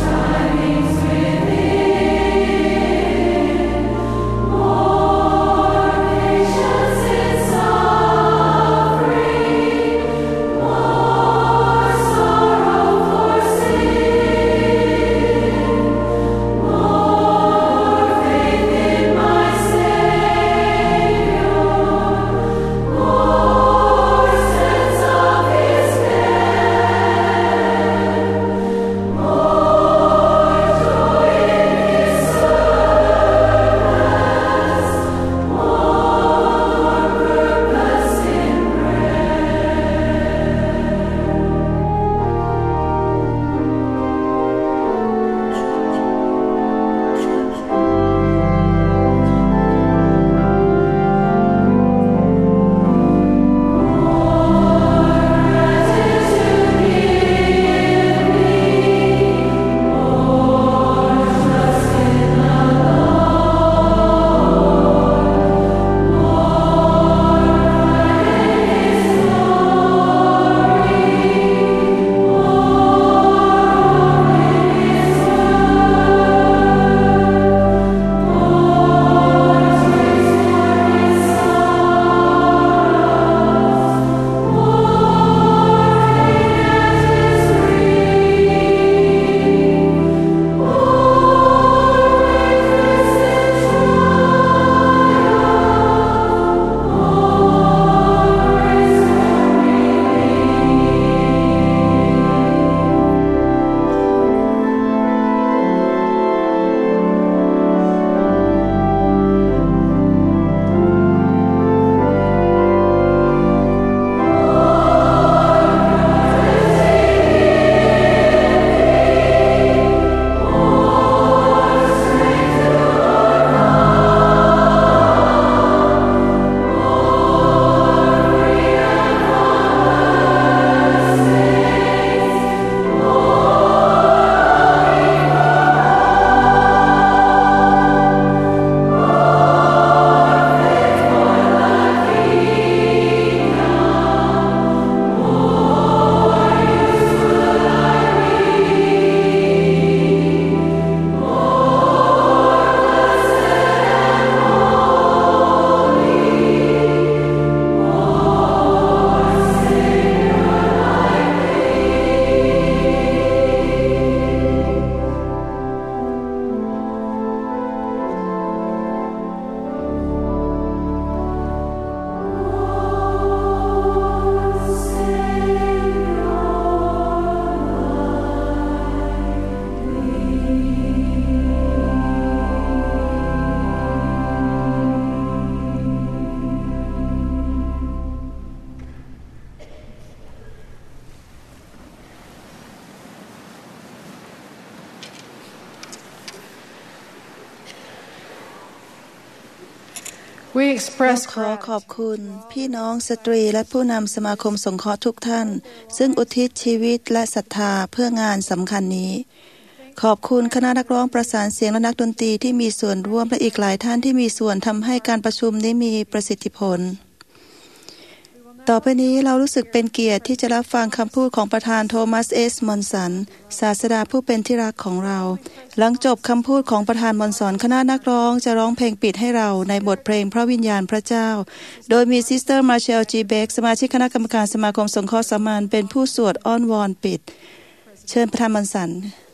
We express
ขอขอบคุณพี่น้องสตรีและผู้นำสมาคมสงเคราะห์ทุกท่านซึ่งอุทิศชีวิตและศรัทธาเพื่องานสำคัญนี้ขอบคุณคณะนักร้องประสานเสียงและนักดนตรีที่มีส่วนร่วมและอีกหลายท่านที่มีส่วนทำให้การประชุมนี้มีประสิทธิผลต่อไปนี้เรารู้สึกเป็นเกียรติที่จะรับฟังคำพูดของประธานโทมัสเอสมอนสันศาสดาผู้เป็นที่รักของเราหลังจบคำพูดของประธานมอนสันคณะนักร้องจะร้องเพลงปิดให้เราในบทเพลงพระวิญญาณพระเจ้าโดยมีซิสเตอร์มาเชลจีเบกสมาชิกคณะกรรมการสมาคมสงเคราะห์สามานเป็นผู้สวดอ้อนวอนปิดเชิญประธานมอนสัน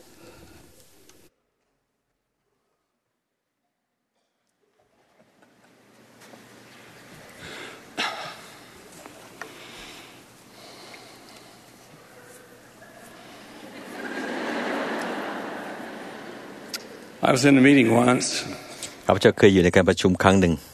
I was in a meeting once.
ข้าพเจ้าเคยอยู่ในการประชุมครั้งหนึ่ง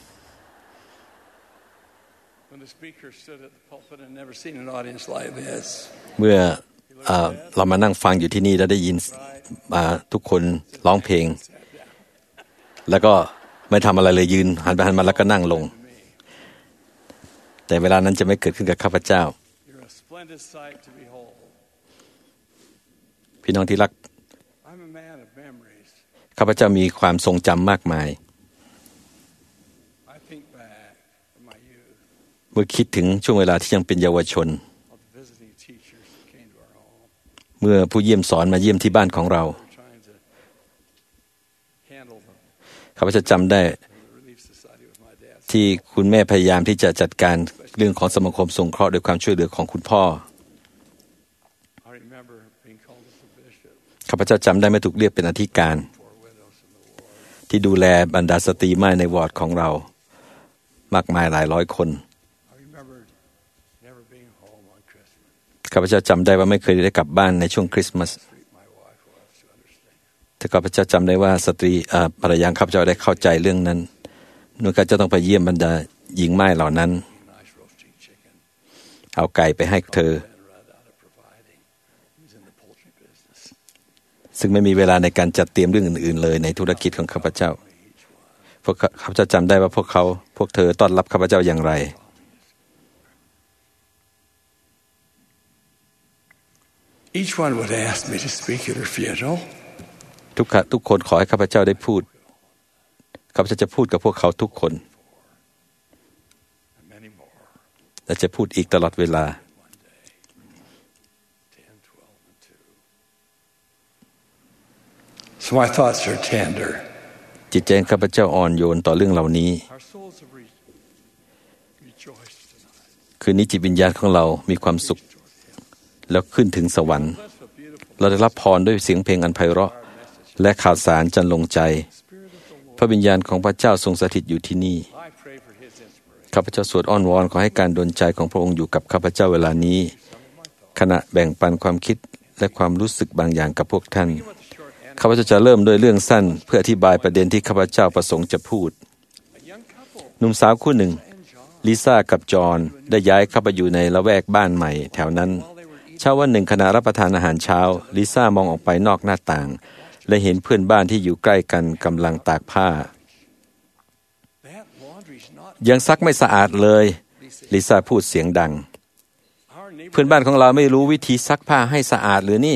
When the speaker stood at the pulpit and never seen an audience like this.
เมื่อเรามานั่งฟังอยู่ที่นี่แล้วได้ยินทุกคนร้องเพลงแล้วก็ไม่ทำอะไรเลยยืนหันไปหันมาแล้วก็นั่งลงแต่เวลานั้นจะไม่เกิดขึ้นกับข้าพเจ้าพี่น้องที่รักข้าพเจ้ามีความทรงจำมากมายเมื่อคิดถึงช่วงเวลาที่ยังเป็นเยาวชนเมื่อผู้เยี่ยมสอนมาเยี่ยมที่บ้านของเราข้าพเจ้าจำได้ที่คุณแม่พยายามที่จะจัดการเรื่องของสมาคมสงเคราะห์โดยความช่วยเหลือของคุณพ่อข้าพเจ้าจำได้ไม่ถูกเรียกเป็นอธิการที่ดูแลบรรดาสตรีม่ายในวอร์ดของเรามากมายหลายร้อยคนข้าพเจ้าจำได้ว่าไม่เคยได้กลับบ้านในช่วงคริสต์มาสแต่ข้าพเจ้าจำได้ว่าสตรีภรรยาข้าพเจ้าได้เข้าใจเรื่องนั้นนุ่นก็จะต้องไปเยี่ยมบรรดาหญิงม่ายเหล่านั้นเอาไก่ไปให้เธอซึ่งไม่มีเวลาในการจัดเตรียมเรื่องอื่นๆเลยในธุรกิจของข้าพเจ้าพวกข้าพเจ้าจำได้ว่าพวกเขาพวกเธอต้อนรับข้าพเจ้าอย่างไร
Each one would ask me to speak at her funeral.
ทุกทุกคนขอให้ข้าพเจ้าได้พูดข้าพเจ้าจะพูดกับพวกเขาทุกคนและจะพูดอีกตลอดเวลา
So my thoughts are tender.
จิตใจข้าพเจ้าอ่อนโยนต่อเรื่องเหล่านี้คืนนี้จิตวิญญาณของเรามีความสุขแล้วขึ้นถึงสวรรค์เราได้รับพรด้วยเสียงเพลงอันไพเราะและข่าวสารจันลงใจพระวิญญาณของพระเจ้าทรงสถิตอยู่ที่นี่ข้าพเจ้าสวดอ้อนวอนขอให้การดลใจของพระองค์อยู่กับข้าพเจ้าเวลานี้ขณะแบ่งปันความคิดและความรู้สึกบางอย่างกับพวกท่านข้าพเจ้าจะเริ่มด้วยเรื่องสั้นเพื่ออธิบายประเด็นที่ข้าพเจ้าประสงค์จะพูดหนุ่มสาวคู่หนึ่งลิซ่ากับจอห์นได้ย้ายเข้าไปอยู่ในละแวกบ้านใหม่แถวนั้นเช้าวันหนึ่งขณะรับประทานอาหารเช้าลิซ่ามองออกไปนอกหน้าต่างและเห็นเพื่อนบ้านที่อยู่ใกล้กันกำลังตากผ้ายังซักไม่สะอาดเลยลิซ่าพูดเสียงดังเพื่อนบ้านของเราไม่รู้วิธีซักผ้าให้สะอาดหรือนี่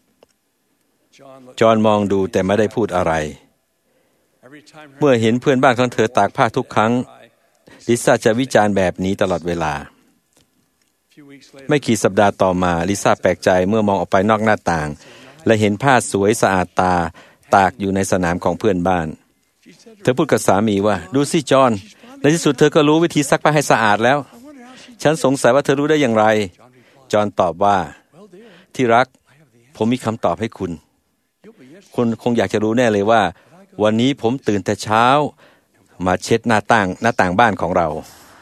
จอห์นมองดูแต่ไม่ได้พูดอะไรเมื่อเห็นเพื่อนบ้านของเธอตากผ้าทุกครั้งลิซ่าจะวิจารณ์แบบนี้ตลอดเวลาไม่กี่สัปดาห์ต่อมาลิซ่าแปลกใจเมื่อมองออกไปนอกหน้าต่างและเห็นผ้าสวยสะอาดตาตากอยู่ในสนามของเพื่อนบ้านเธอพูดกับสามีว่าดูสิจอห์นในที่สุดเธอก็รู้วิธีซักผ้าให้สะอาดแล้วฉันสงสัยว่าเธอรู้ได้อย่างไรจอห์นตอบว่าที่รักผมมีคำตอบให้คุณคุณคงอยากจะรู้แน่เลยว่าวันนี้ผมตื่นแต่เช้ามาเช็ดหน้าต่างหน้าต่างบ้านของเรา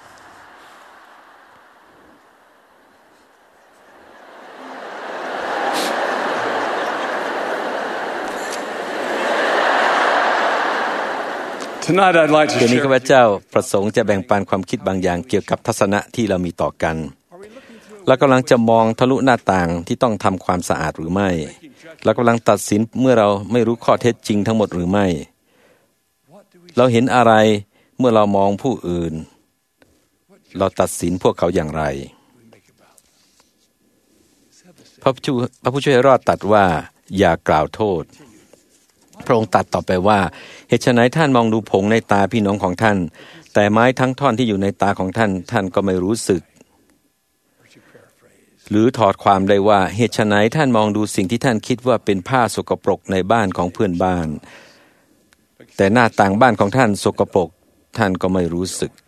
คืนนี้ข้าพเจ้าประสงค์จะแบ่งปันความคิดบางอย่างเกี่ยวกับทัศนะที่เรามีต่อกันเรากำลังจะมองทะลุหน้าต่างที่ต้องทำความสะอาดหรือไม่เรากำลังตัดสินเมื่อเราไม่รู้ข้อเท็จจริงทั้งหมดหรือไม่เราเห็นอะไรเมื่อเรามองผู้อื่นเราตัดสินพวกเขาอย่างไรพระผู้พระผู้ช่วยรอดตรัสว่าอย่ากล่าวโทษพระองค์ตรัสต่อไปว่าเหตุไฉนท่านมองดูผงในตาพี่น้องของท่านแต่ไม้ทั้งท่อนที่อยู่ในตาของท่านท่านก็ไม่รู้สึกหรือถอดความได้ว่าเหตุไฉนท่านมองดูสิ่งที่ท่านคิดว่าเป็นผ้าสกปรกในบ้านของเพื่อนบ้านแต่หน้าต่างบ้านของท่านสกปรกท่านก็ไม่รู้สึก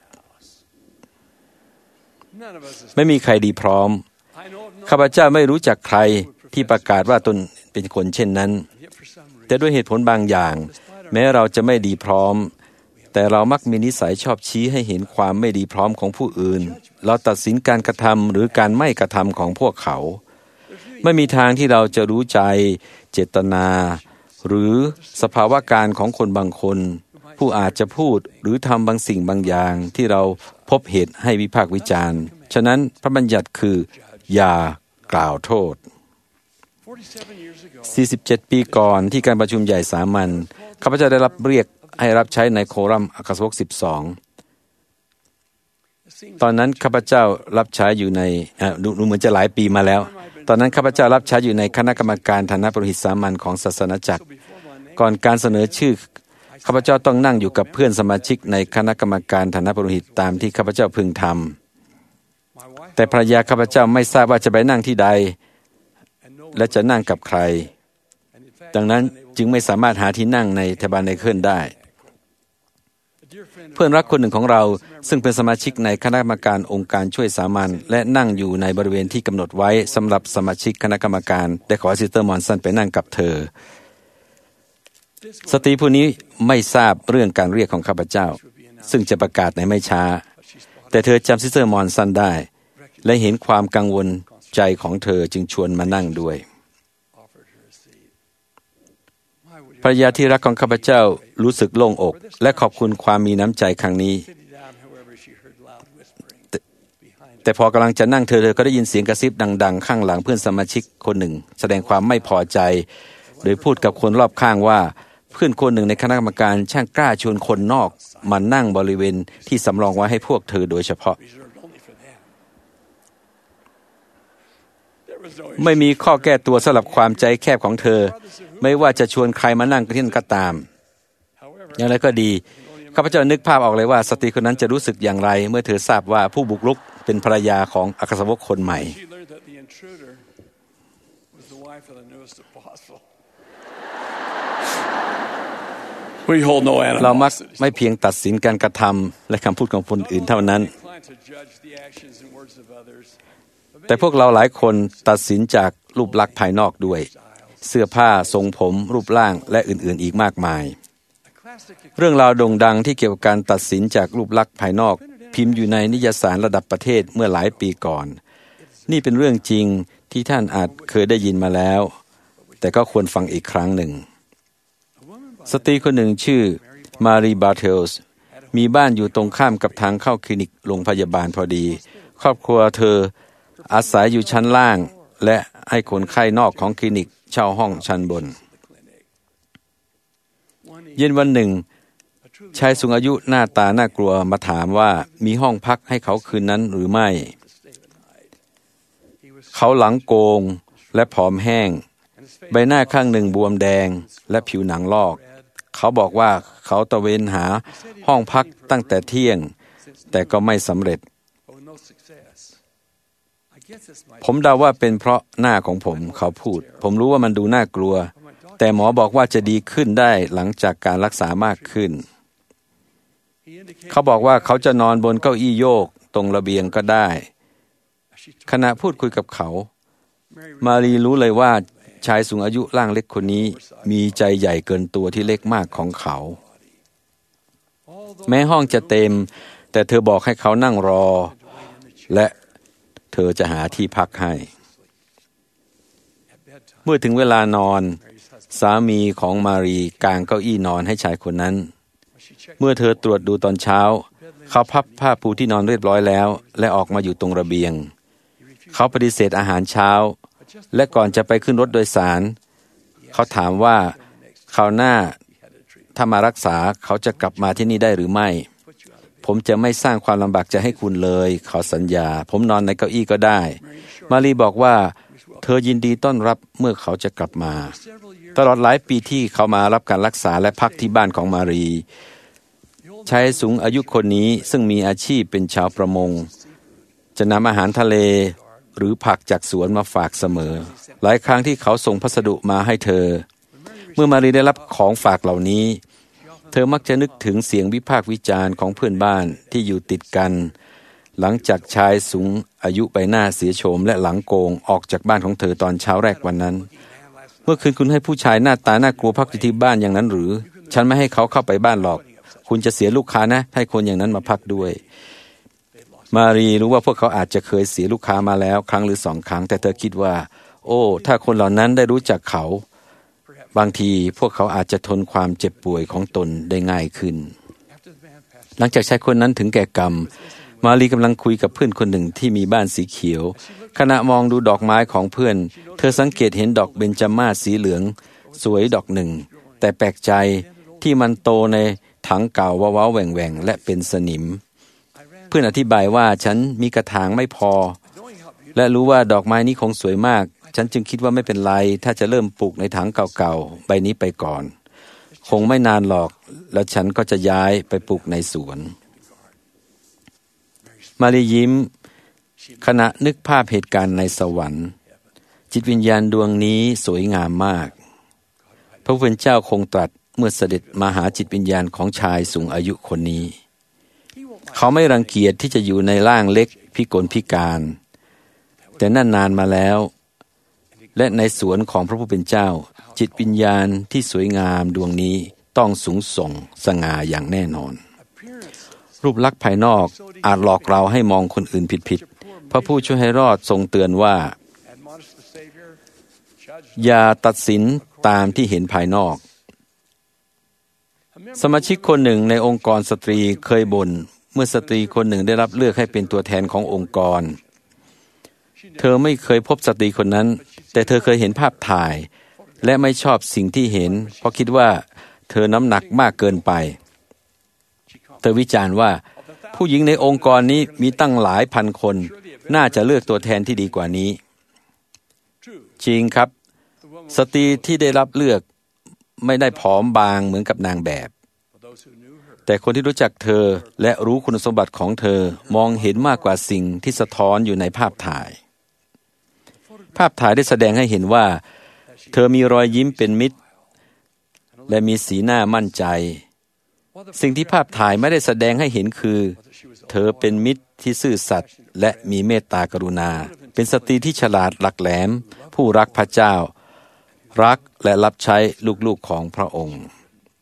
ไม่มีใครดีพร้อมข้าพเจ้าไม่รู้จักใครที่ประกาศว่าตนเป็นคนเช่นนั้นแต่ด้วยเหตุผลบางอย่างแม้เราจะไม่ดีพร้อมแต่เรามักมีนิสัยชอบชี้ให้เห็นความไม่ดีพร้อมของผู้อื่นเราตัดสินการกระทำหรือการไม่กระทำของพวกเขาไม่มีทางที่เราจะรู้ใจเจตนาหรือสภาวะการของคนบางคนผู้อาจจะพูดหรือทำบางสิ่งบางอย่างที่เราพบเหตุให้วิพากษ์วิจารณ์ฉะนั้นพระบัญญัติคืออย่ากล่าวโทษสี่สิบเจ็ดปีก่อนที่การประชุมใหญ่สามัญข้าพเจ้าได้รับเรียกให้รับใช้ในโครัมอัครสาวกสิบสองตอนนั้นข้าพเจ้ารับใช้อยู่ในอ่าดูเหมือนจะหลายปีมาแล้วตอนนั้นข้าพเจ้ารับใช้อยู่ในคณะกรรมการฐานะปุโรหิตสามัญของศาสนาจักรก่อนการเสนอชื่อข้าพเจ้าต้องนั่งอยู่กับเพื่อนสมาชิกในคณะกรรมการฐานะปุโรหิตตามที่ข้าพเจ้าพึงทำแต่ภรรยาข้าพเจ้าไม่ทราบว่าจะไปนั่งที่ใดและจะนั่งกับใครดังนั้นจึงไม่สามารถหาที่นั่งในเทบาเนเคิลได้เพื่อนรักคนหนึ่งของเราซึ่งเป็นสมาชิกในคณะกรรมการองค์การช่วยสามัญและนั่งอยู่ในบริเวณที่กำหนดไว้สำหรับสมาชิกคณะกรรมการได้ขอซิสเตอร์มอนสันไปนั่งกับเธอสตรีผู้นี้ไม่ทราบเรื่องการเรียกของข้าพเจ้าซึ่งจะประกาศในไม่ช้าแต่เธอจำซิสเตอร์มอนสันได้และเห็นความกังวลใจของเธอจึงชวนมานั่งด้วยภรรยาที่รักของข้าพเจ้ารู้สึกโล่งอกและขอบคุณความมีน้ำใจครั้งนี้แต่แต่พอกำลังจะนั่งเธอเธอก็ได้ยินเสียงกระซิบดังๆข้างหลังเพื่อนสมาชิกคนหนึ่งแสดงความไม่พอใจโดยพูดกับคนรอบข้างว่าเพื่อนคนหนึ่งในคณะกรรมการช่างกล้าชวนคนนอกมานั่งบริเวณที่สำรองไว้ให้พวกเธอโดยเฉพาะไม่มีข้อแก้ตัวสำหรับความใจแคบของเธอไม่ว่าจะชวนใครมานั่งที่นั่นก็ตามอย่างไรก็ดีข้าพเจ้านึกภาพออกเลยว่าสตรีคนนั้นจะรู้สึกอย่างไรเมื่อเธอทราบว่าผู้บุกรุกเป็นภรรยาของอัครสาวกคนใหม่เรามักไม่เพียงตัดสินการกระทำและคำพูดของคนอื่นเท่านั้นแต่พวกเราหลายคนตัดสินจากรูปลักษณ์ภายนอกด้วยเสื้อผ้าทรงผมรูปร่างและอื่นๆอีกมากมายเรื่องราวโด่งดังที่เกี่ยวกับการตัดสินจากรูปลักษณ์ภายนอกพิมพ์อยู่ในนิยสารระดับประเทศเมื่อหลายปีก่อนนี่เป็นเรื่องจริงที่ท่านอาจเคยได้ยินมาแล้วแต่ก็ควรฟังอีกครั้งหนึ่งสตรีคนหนึ่งชื่อมารีบาเทลส์มีบ้านอยู่ตรงข้ามกับทางเข้าคลินิกโรงพยาบาลพอดีครอบครัวเธออาศัยอยู่ชั้นล่างและให้คนไข้นอกของคลินิกเช่าห้องชั้นบนเย็นวันหนึ่งชายสูงอายุหน้าตาน่ากลัวมาถามว่ามีห้องพักให้เขาคืนนั้นหรือไม่เขาหลังโกงและผอมแห้งใบหน้าข้างหนึ่งบวมแดงและผิวหนังลอกเขาบอกว่าเขาตะเวนหาห้องพักตั้งแต่เที่ยงแต่ก็ไม่สำเร็จผมเดาว่าเป็นเพราะหน้าของผมเขาพูดผมรู้ว่ามันดูน่ากลัวแต่หมอบอกว่าจะดีขึ้นได้หลังจากการรักษามากขึ้นเขาบอกว่าเขาจะนอนบนเก้าอี้โยกตรงระเบียงก็ได้ขณะพูดคุยกับเขามารีรู้เลยว่าชายสูงอายุร่างเล็กคนนี้มีใจใหญ่เกินตัวที่เล็กมากของเขาแม้ห้องจะเต็มแต่เธอบอกให้เขานั่งรอและเธอจะหาที่พักให้เมื่อถึงเวลานอนสามีของมารีกางเก้าอี้นอนให้ชายคนนั้นเมื่อเธอตรวจดูตอนเช้าเขาพับผ้าปูที่นอนเรียบร้อยแล้วและออกมาอยู่ตรงระเบียงเขาปฏิเสธอาหารเช้าและก่อนจะไปขึ้นรถโดยสารเขาถามว่าคราวหน้าถ้ามารักษาเขาจะกลับมาที่นี่ได้หรือไม่ผมจะไม่สร้างความลำบากใจให้คุณเลยขอสัญญาผมนอนในเก้าอี้ก็ได้มารีบอกว่าเธอยินดีต้อนรับเมื่อเขาจะกลับมาตลอดหลายปีที่เขามารับการรักษาและพักที่บ้านของมารีชายสูงอายุคนนี้ซึ่งมีอาชีพเป็นชาวประมงจะนำอาหารทะเลหรือผักจากสวนมาฝากเสมอหลายครั้งที่เขาส่งพัสดุมาให้เธอเมื่อมารีได้รับของฝากเหล่านี้เธอมักจะนึกถึงเสียงวิพากษ์วิจารณ์ของเพื่อนบ้านที่อยู่ติดกันหลังจากชายสูงอายุใบหน้าเสียโฉมและหลังโกงออกจากบ้านของเธอตอนเช้าแรกวันนั้นเมื่อคืนคุณให้ผู้ชายหน้าตาน่ากลัวพักอยู่ที่บ้านอย่างนั้นหรือฉันไม่ให้เขาเข้าไปบ้านหรอกคุณจะเสียลูกค้านะให้คนอย่างนั้นมาพักด้วยมารีรู้ว่าพวกเขาอาจจะเคยเสียลูกค้ามาแล้วครั้งหรือสองครั้งแต่เธอคิดว่าโอ้ถ้าคนเหล่านั้นได้รู้จักเขาบางทีพวกเขาอาจจะทนความเจ็บป่วยของตนได้ง่ายขึ้นหลังจากชายคนนั้นถึงแก่กรรมมารีกำลังคุยกับเพื่อนคนหนึ่งที่มีบ้านสีเขียวขณะมองดูดอกไม้ของเพื่อนเธอสังเกตเห็นดอกเบญจมาศสีเหลืองสวยดอกหนึ่งแต่แปลกใจที่มันโตในถังเก่าว้าวๆแหว่งๆและเป็นสนิมเพื่อนอธิบายว่าฉันมีกระถางไม่พอและรู้ว่าดอกไม้นี้คงสวยมากฉันจึงคิดว่าไม่เป็นไรถ้าจะเริ่มปลูกในถังเก่าๆใบนี้ไปก่อนคงไม่นานหรอกแล้วฉันก็จะย้ายไปปลูกในสวนมารียิ้มขณะนึกภาพเหตุการณ์ในสวรรค์จิตวิญญาณดวงนี้สวยงามมากพระผู้เป็นเจ้าคงตรัสเมื่อเสด็จมาหาจิตวิญญาณของชายสูงอายุคนนี้เขาไม่รังเกียจที่จะอยู่ในร่างเล็กพิกลพิการแต่นั่นนานมาแล้วและในสวนของพระผู้เป็นเจ้าจิตวิญญาณที่สวยงามดวงนี้ต้องสูงส่งสง่าอย่างแน่นอนรูปลักษณ์ภายนอกอาจหลอกเราให้มองคนอื่นผิดๆพระผู้ช่วยให้รอดทรงเตือนว่าอย่าตัดสินตามที่เห็นภายนอกสมาชิกคนหนึ่งในองค์กรสตรีเคยบ่นเมื่อสตรีคนหนึ่งได้รับเลือกให้เป็นตัวแทนขององค์กรเธอไม่เคยพบสตรีคนนั้นแต่เธอเคยเห็นภาพถ่ายและไม่ชอบสิ่งที่เห็นเพราะคิดว่าเธอน้ำหนักมากเกินไปเธอวิจารณ์ว่าผู้หญิงในองค์กรนี้มีตั้งหลายพันคนน่าจะเลือกตัวแทนที่ดีกว่านี้จริงครับสตรีที่ได้รับเลือกไม่ได้ผอมบางเหมือนกับนางแบบแต่คนที่รู้จักเธอและรู้คุณสมบัติของเธอมองเห็นมากกว่าสิ่งที่สะท้อนอยู่ในภาพถ่ายภาพถ่ายได้แสดงให้เห็นว่าเธอมีรอยยิ้มเป็นมิตรและมีสีหน้ามั่นใจสิ่งที่ภาพถ่ายไม่ได้แสดงให้เห็นคือเธอเป็นมิตรที่ซื่อสัตย์และมีเมตตากรุณาเป็นสตรีที่ฉลาดหลักแหลมผู้รักพระเจ้ารักและรับใช้ลูกๆของพระองค์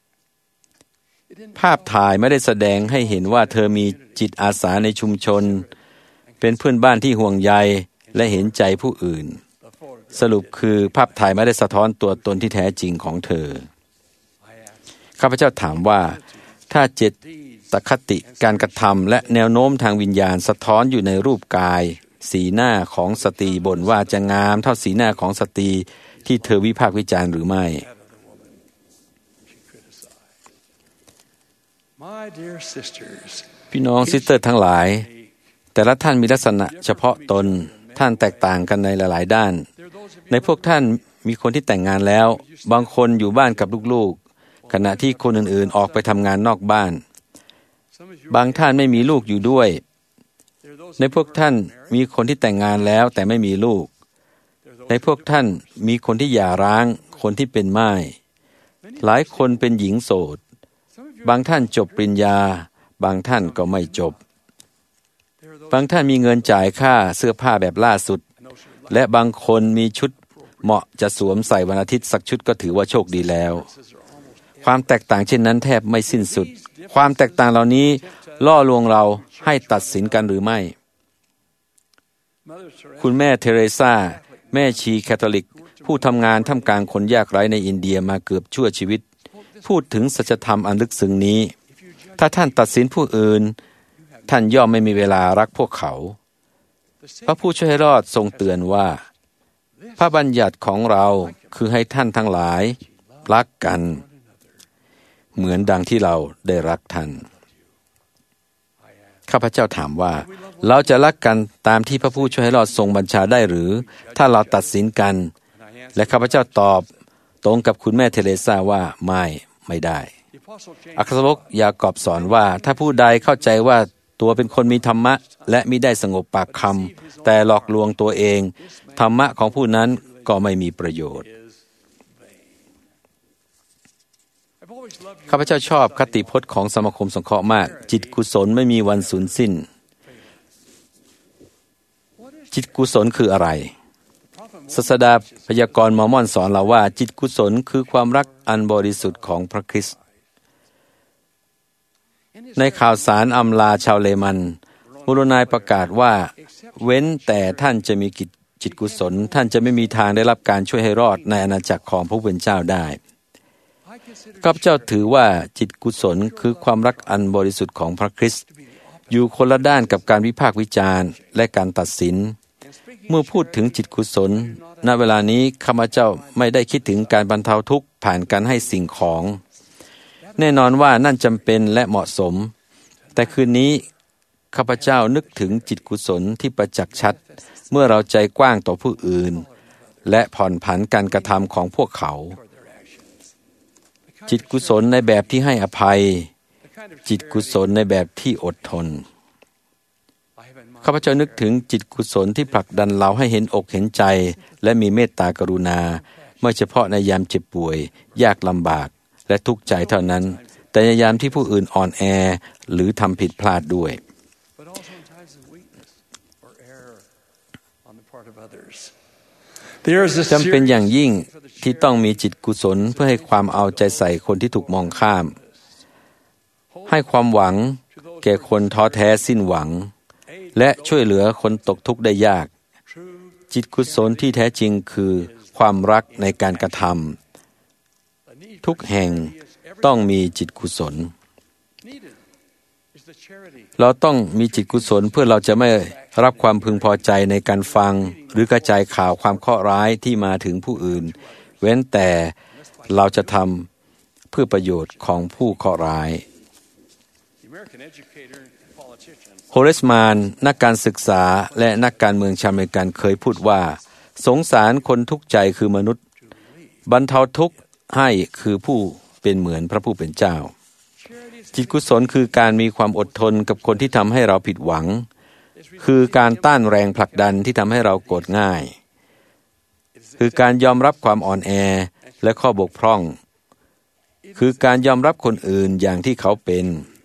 ภาพถ่ายไม่ได้แสดงให้เห็นว่าเธอมีจิตอาสาในชุมชนเป็นเพื่อนบ้านที่ห่วงใยและเห็นใจผู้อื่นสรุปคือภาพถ่ายไม่ได้สะท้อนตัวตนที่แท้จริงของเธอข้าพเจ้าถามว่าถ้าเจตคติการกระทำและแนวโน้มทางวิญญาณสะท้อนอยู่ในรูปกายสีหน้าของสตรีบ่นว่าจะงามเท่าสีหน้าของสตรีที่เธอวิพากษ์วิจารณ์หรือไม่พี่น้องซิสเตอร์ทั้งหลายแต่ละท่านมีลักษณะเฉพาะตนท่านแตกต่างกันในหลายๆด้านในพวกท่านมีคนที่แต่งงานแล้วบางคนอยู่บ้านกับลูกๆขณะที่คนอื่นๆออกไปทำงานนอกบ้านบางท่านไม่มีลูกอยู่ด้วยในพวกท่านมีคนที่แต่งงานแล้วแต่ไม่มีลูกในพวกท่านมีคนที่หย่าร้างคนที่เป็นม่ายหลายคนเป็นหญิงโสดบางท่านจบปริญญาบางท่านก็ไม่จบบางท่านมีเงินจ่ายค่าเสื้อผ้าแบบล่าสุดและบางคนมีชุดเหมาะจะสวมใส่วันอาทิตย์สักชุดก็ถือว่าโชคดีแล้วความแตกต่างเช่นนั้นแทบไม่สิ้นสุดความแตกต่างเหล่านี้ล่อลวงเราให้ตัดสินกันหรือไม่คุณแม่เทเรซาแม่ชีแคทอลิกผู้ทำงานท่ามกลางคนยากไร้ในอินเดียมาเกือบชั่วชีวิตพูดถึงสัจธรรมอันลึกซึ้งนี้ถ้าท่านตัดสินผู้อื่นท่านย่อมไม่มีเวลารักพวกเขาพระผู้ช่วยให้รอดทรงเตือนว่าพระบัญญัติของเราคือให้ท่านทั้งหลายรักกันเหมือนดังที่เราได้รักท่านข้าพเจ้าถามว่าเราจะรักกันตามที่พระผู้ช่วยให้รอดทรงบัญชาได้หรือถ้าเราตัดสินกันและข้าพเจ้าตอบตรงกับคุณแม่เทเรซาว่าไม่ไม่ได้อัครสาวกยากอบสอนว่าถ้าผู้ใดเข้าใจว่าตัวเป็นคนมีธรรมะและมิได้สงบปากคำแต่หลอกลวงตัวเองธรรมะของผู้นั้นก็ไม่มีประโยชน์ข้าพเจ้าชอบคติพจน์ของสมาคมสงเคราะห์มากจิตกุศลไม่มีวันสูญสิ้นจิตกุศลคืออะไรศาสดาพยากรณ์มอร์มอนสอนเราว่าจิตกุศลคือความรักอันบริสุทธิ์ของพระคริสต์ในข่าวสารอำลาชาวเลมันมูโรนายประกาศว่าเว้นแต่ท่านจะมีจิตกุศลท่านจะไม่มีทางได้รับการช่วยให้รอดในอาณาจักรของพระผู้เป็นเจ้าได้ข้าพเจ้าถือว่าจิตกุศลคือความรักอันบริสุทธิ์ของพระคริสต์อยู่คนละด้านกับการวิพากษ์วิจารณ์และการตัดสินเมื่อพูดถึงจิตกุศลณเวลานี้ข้าพเจ้าไม่ได้คิดถึงการบรรเทาทุกข์ผ่านการให้สิ่งของแน่นอนว่านั่นจำเป็นและเหมาะสมแต่คืนนี้ข้าพเจ้านึกถึงจิตกุศลที่ประจักษ์ชัดเมื่อเราใจกว้างต่อผู้อื่นและผ่อนผันการกระทำของพวกเขาจิตกุศลในแบบที่ให้อภัยจิตกุศลในแบบที่อดทนข้าพเจ้านึกถึงจิตกุศลที่ผลักดันเราให้เห็นอกเห็นใจและมีเมตตากรุณาไม่เฉพาะในยามเจ็บป่วยยากลำบากและทุกข์ใจเท่านั้นแต่ในยามที่ผู้อื่นอ่อนแอหรือทำผิดพลาดด้วยจำเป็นอย่างยิ่งที่ต้องมีจิตกุศลเพื่อให้ความเอาใจใส่คนที่ถูกมองข้ามให้ความหวังแก่คนท้อแท้สิ้นหวังและช่วยเหลือคนตกทุกข์ได้ยากจิตกุศลที่แท้จริงคือความรักในการกระทำทุกแห่งต้องมีจิตกุศลเราต้องมีจิตกุศลเพื่อเราจะไม่รับความพึงพอใจในการฟังหรือกระจายข่าวความเคราะห์ร้ายที่มาถึงผู้อื่นเว้นแต่เราจะทำเพื่อประโยชน์ของผู้เคราะห์ร้ายโฮเรสมานนักการศึกษาและนักการเมืองชาวอเมริกันเคยพูดว่าสงสารคนทุกข์ใจคือมนุษย์บรรเทาทุกข์ให้คือผู้เป็นเหมือนพระผู้เป็นเจ้าจิตกุศลคือการมีความอดทนกับคนที่ทำให้เราผิดหวังคือการต้านแรงผลักดันที่ทำให้เราโกรธง่ายคือการยอมรับความอ่อนแอและข้อบกพร่องคือการยอมรับคนอื่นอย่างที่เขาเป็น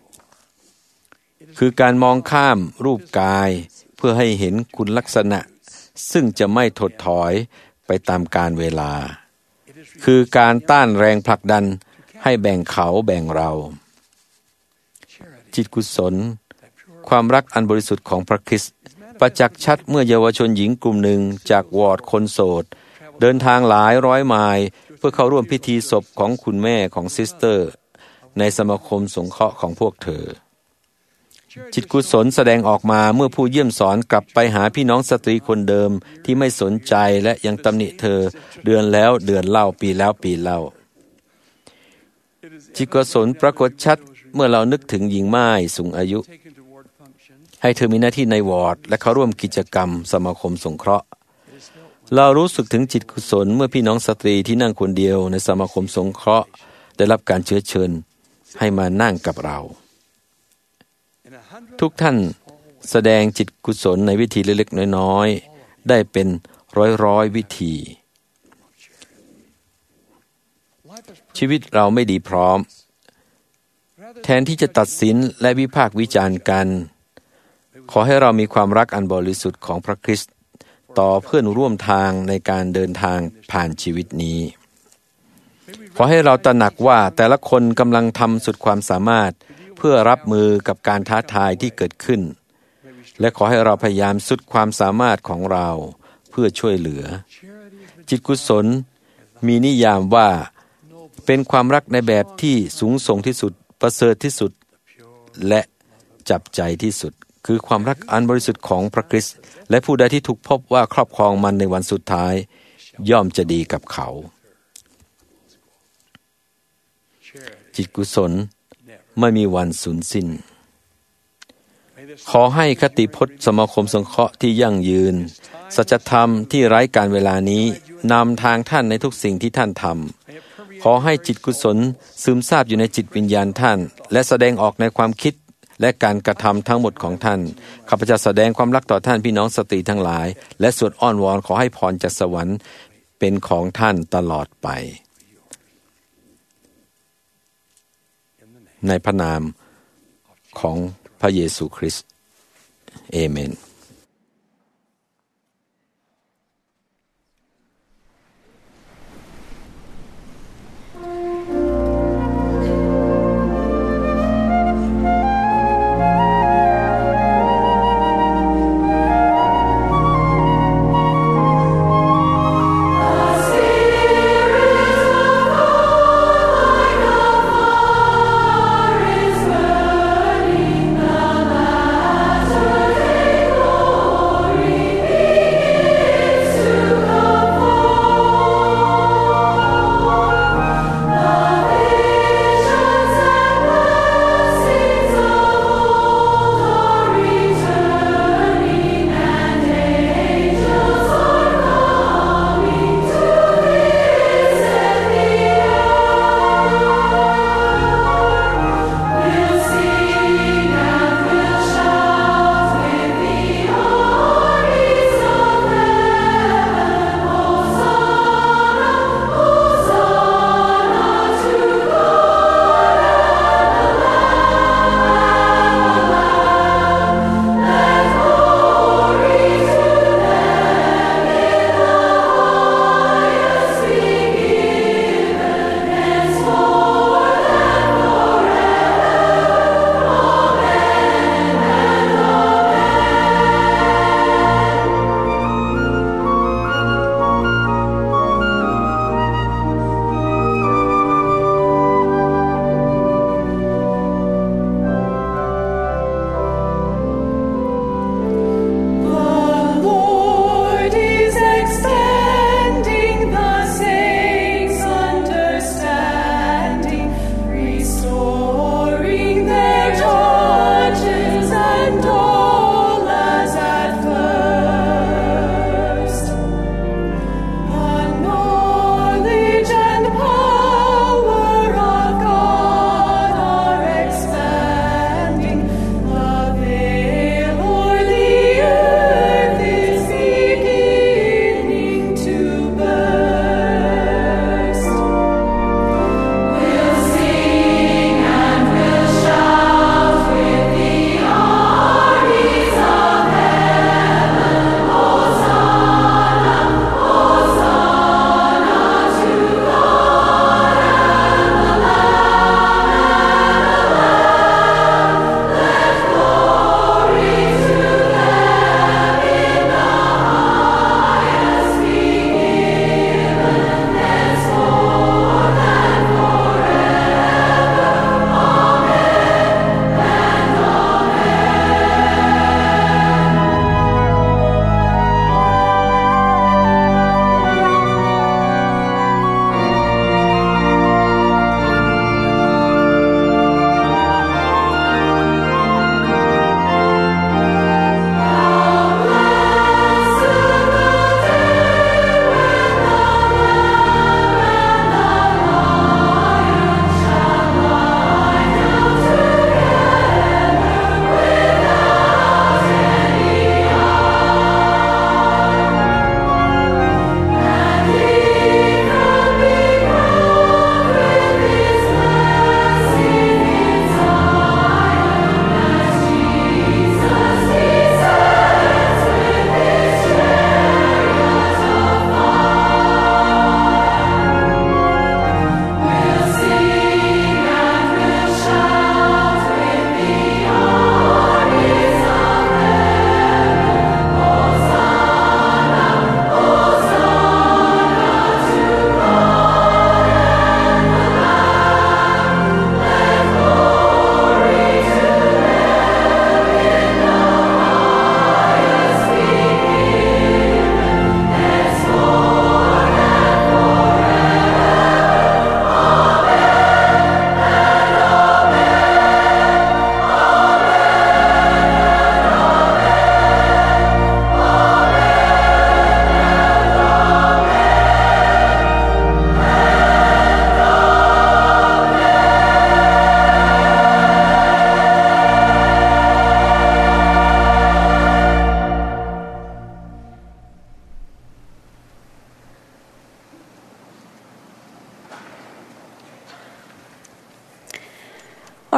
คือการมองข้ามรูปกายเพื่อให้เห็นคุณลักษณะซึ่งจะไม่ถดถอยไปตามกาลเวลาคือการต้านแรงผลักดันให้แบ่งเขาแบ่งเราจิตกุศลความรักอันบริสุทธิ์ของพระคริสต์ประจักษ์ชัดเมื่อเยาวชนหญิงกลุ่มหนึ่งจากวอร์ดคนโสดเดินทางหลายร้อยไมล์เพื่อเข้าร่วมพิธีศพของคุณแม่ของซิสเตอร์ในสมาคมสงเคราะห์ของพวกเธอจิตกุศลแสดงออกมาเมื่อผู้เยี่ยมสอนกลับไปหาพี่น้องสตรีคนเดิมที่ไม่สนใจและยังตำหนิเธอเดือนแล้วเดือนเล่าปีแล้วปีเล่าจิตกุศลปรากฏชัดเมื่อเรานึกถึงหญิงม่ายสูงอายุให้เธอมีหน้าที่ในวอร์ดและเข้าร่วมกิจกรรมสมาคมสงเคราะห์เรารู้สึกถึงจิตกุศลเมื่อพี่น้องสตรีที่นั่งคนเดียวในสมาคมสงเคราะห์ได้รับการเชื้อเชิญให้มานั่งกับเราทุกท่านแสดงจิตกุศลในวิธีเล็กๆน้อยๆได้เป็นร้อยๆวิธีชีวิตเราไม่ดีพร้อมแทนที่จะตัดสินและวิพากษ์วิจารณ์กันขอให้เรามีความรักอันบริสุทธิ์ของพระคริสต์ต่อเพื่อนร่วมทางในการเดินทางผ่านชีวิตนี้ขอให้เราตระหนักว่าแต่ละคนกำลังทำสุดความสามารถเพื่อรับมือกับการท้าทายที่เกิดขึ้นและขอให้เราพยายามสุดความสามารถของเราเพื่อช่วยเหลือจิตกุศลมีนิยามว่าเป็นความรักในแบบที่สูงส่งที่สุดประเสริฐที่สุดและจับใจที่สุดคือความรักอันบริสุทธิ์ของพระคริสต์และผู้ใดที่ถูกพบว่าครอบครองมันในวันสุดท้ายย่อมจะดีกับเขาจิตกุศลไม่มีวันสูญสิ้นขอให้คติพจน์สมาคมสงเคราะห์ที่ยั่งยืนสัจธรรมที่ไร้การเวลานี้นำทางท่านในทุกสิ่งที่ท่านทำขอให้จิตกุศลซึมซาบอยู่ในจิตวิญญาณท่านและแสดงออกในความคิดและการกระทำทั้งหมดของท่านข้าพเจ้าแสดงความรักต่อท่านพี่น้องสตรีทั้งหลายและสวดอ้อนวอนขอให้พรจากสวรรค์เป็นของท่านตลอดไปในพระนามของพระเยซูคริสต์เอเมน
Is burning the master.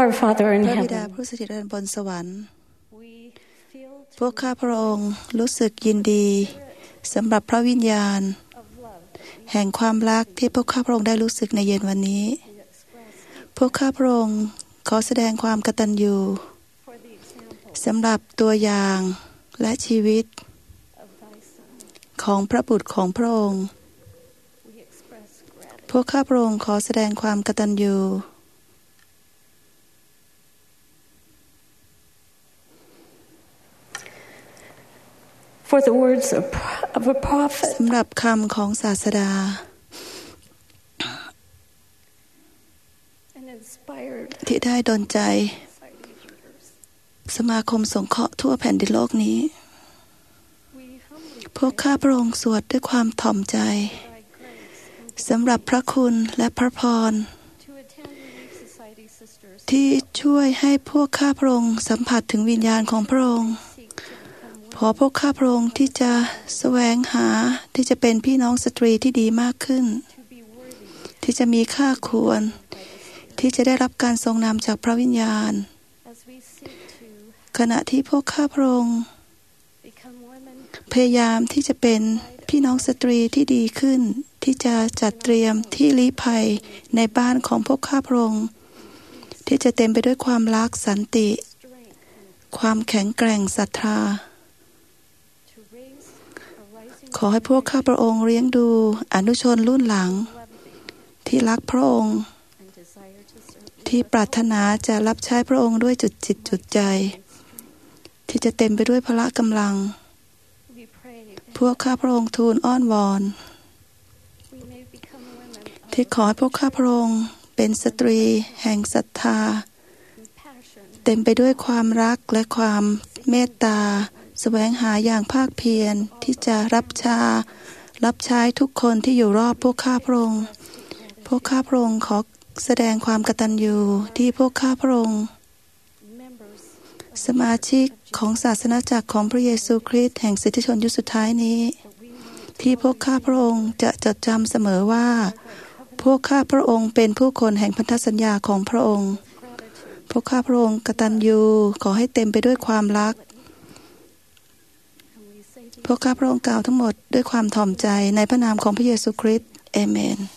Our Father in
พระบิดา
heaven,
ผู้สถิตบนสวรรค์
we feel
พวกข้าพระองค์รู้สึกยินดีสำหรับพระวิญญาณ
of love
แห่งความรักที่พวกข้าพระองค์ได้รู้สึกในเย็นวันนี้
we express
พวกข้าพระองค์ขอแสดงความกตัญญู
for the example
สำหรับตัวอย่างและชีวิต
of thy Son.
ของพระบุตรของพระองค์
We express
พวกข้าพระองค์ขอแสดงความกตัญญู
for the words of, of a prophet
สำหรับคำของศาสดา
and inspired
ที่ได้ดลใจ สมาคมสงเคราะห์ทั่วแผ่นดินโลกนี้
we humbly
พวกข้าพระองค์สวดด้วยความถ่อมใจ
thy grace
สำหรับพระคุณและพระพร
to attend Relief Society sisters
ที่ช่วยให้พวกข้าพระองค์สัมผัสถึงวิญญาณของพระองค์
seek to become
ขอพวกข้าพระองค์ที่จะแสวงหาที่จะเป็นพี่น้องสตรีที่ดีมากขึ้น
to be worthy
ที่จะมีค่าควร ที่จะได้รับการทรงนำจากพระวิญญาณ
as we seek to
ขณะที่พวกข้าพระองค์
become women
พยายามที่จะเป็นพี่น้องสตรีที่ดีขึ้น ที่จะจัดเตรียมที่ลี้ภัยในบ้านของพวกข้าพระองค์ที่จะเต็มไปด้วยความรักสันติ
strength
ความแข็งแกร่งศรัทธา
to raise a rising
ขอให้พวกข้าพระองค์เลี้ยงดูอนุชนรุ่นหลัง
love
ที่รักพระองค์
and desire to serve
ที่ปรารถนาจะรับใช้พระองค์ด้วยจุดจิตจุดใจ ที่จะเต็มไปด้วยพละกำลัง
we pray
พวกข้าพระองค์ทูลอ้อนวอน
we may become women
ที่ขอให้พวกข้าพระองค์เป็นสตรีแห่งศรัทธา
of compassion
เต็มไปด้วยความรักและความเมตตาแสวงหาอย่างภาคเพียรที่จะรับชารับใช้ทุกคนที่อยู่รอบพวกข้าพระองค์พวกข้าพระองค์ขอแสดงความกตัญญูที่พวกข้าพระองค์
members
สมาชิกของศาสนาจักรของพระเยซูคริสต์แห่งสิทธิชนยุคสุดท้ายนี้ ที่พวกข้าพระองค์จะจดจำเสมอว่า พวกข้าพระองค์เป็นผู้คนแห่งพันธสัญญาของพระองค์ พวกข้าพระองค์กตัญญูขอให้เต็มไปด้วยความรัก
and we say
พวกข้าพระองค์กล่าวทั้งหมดด้วยความถ่อมใจในพระนามของพระเยซูคริสต์เอเมน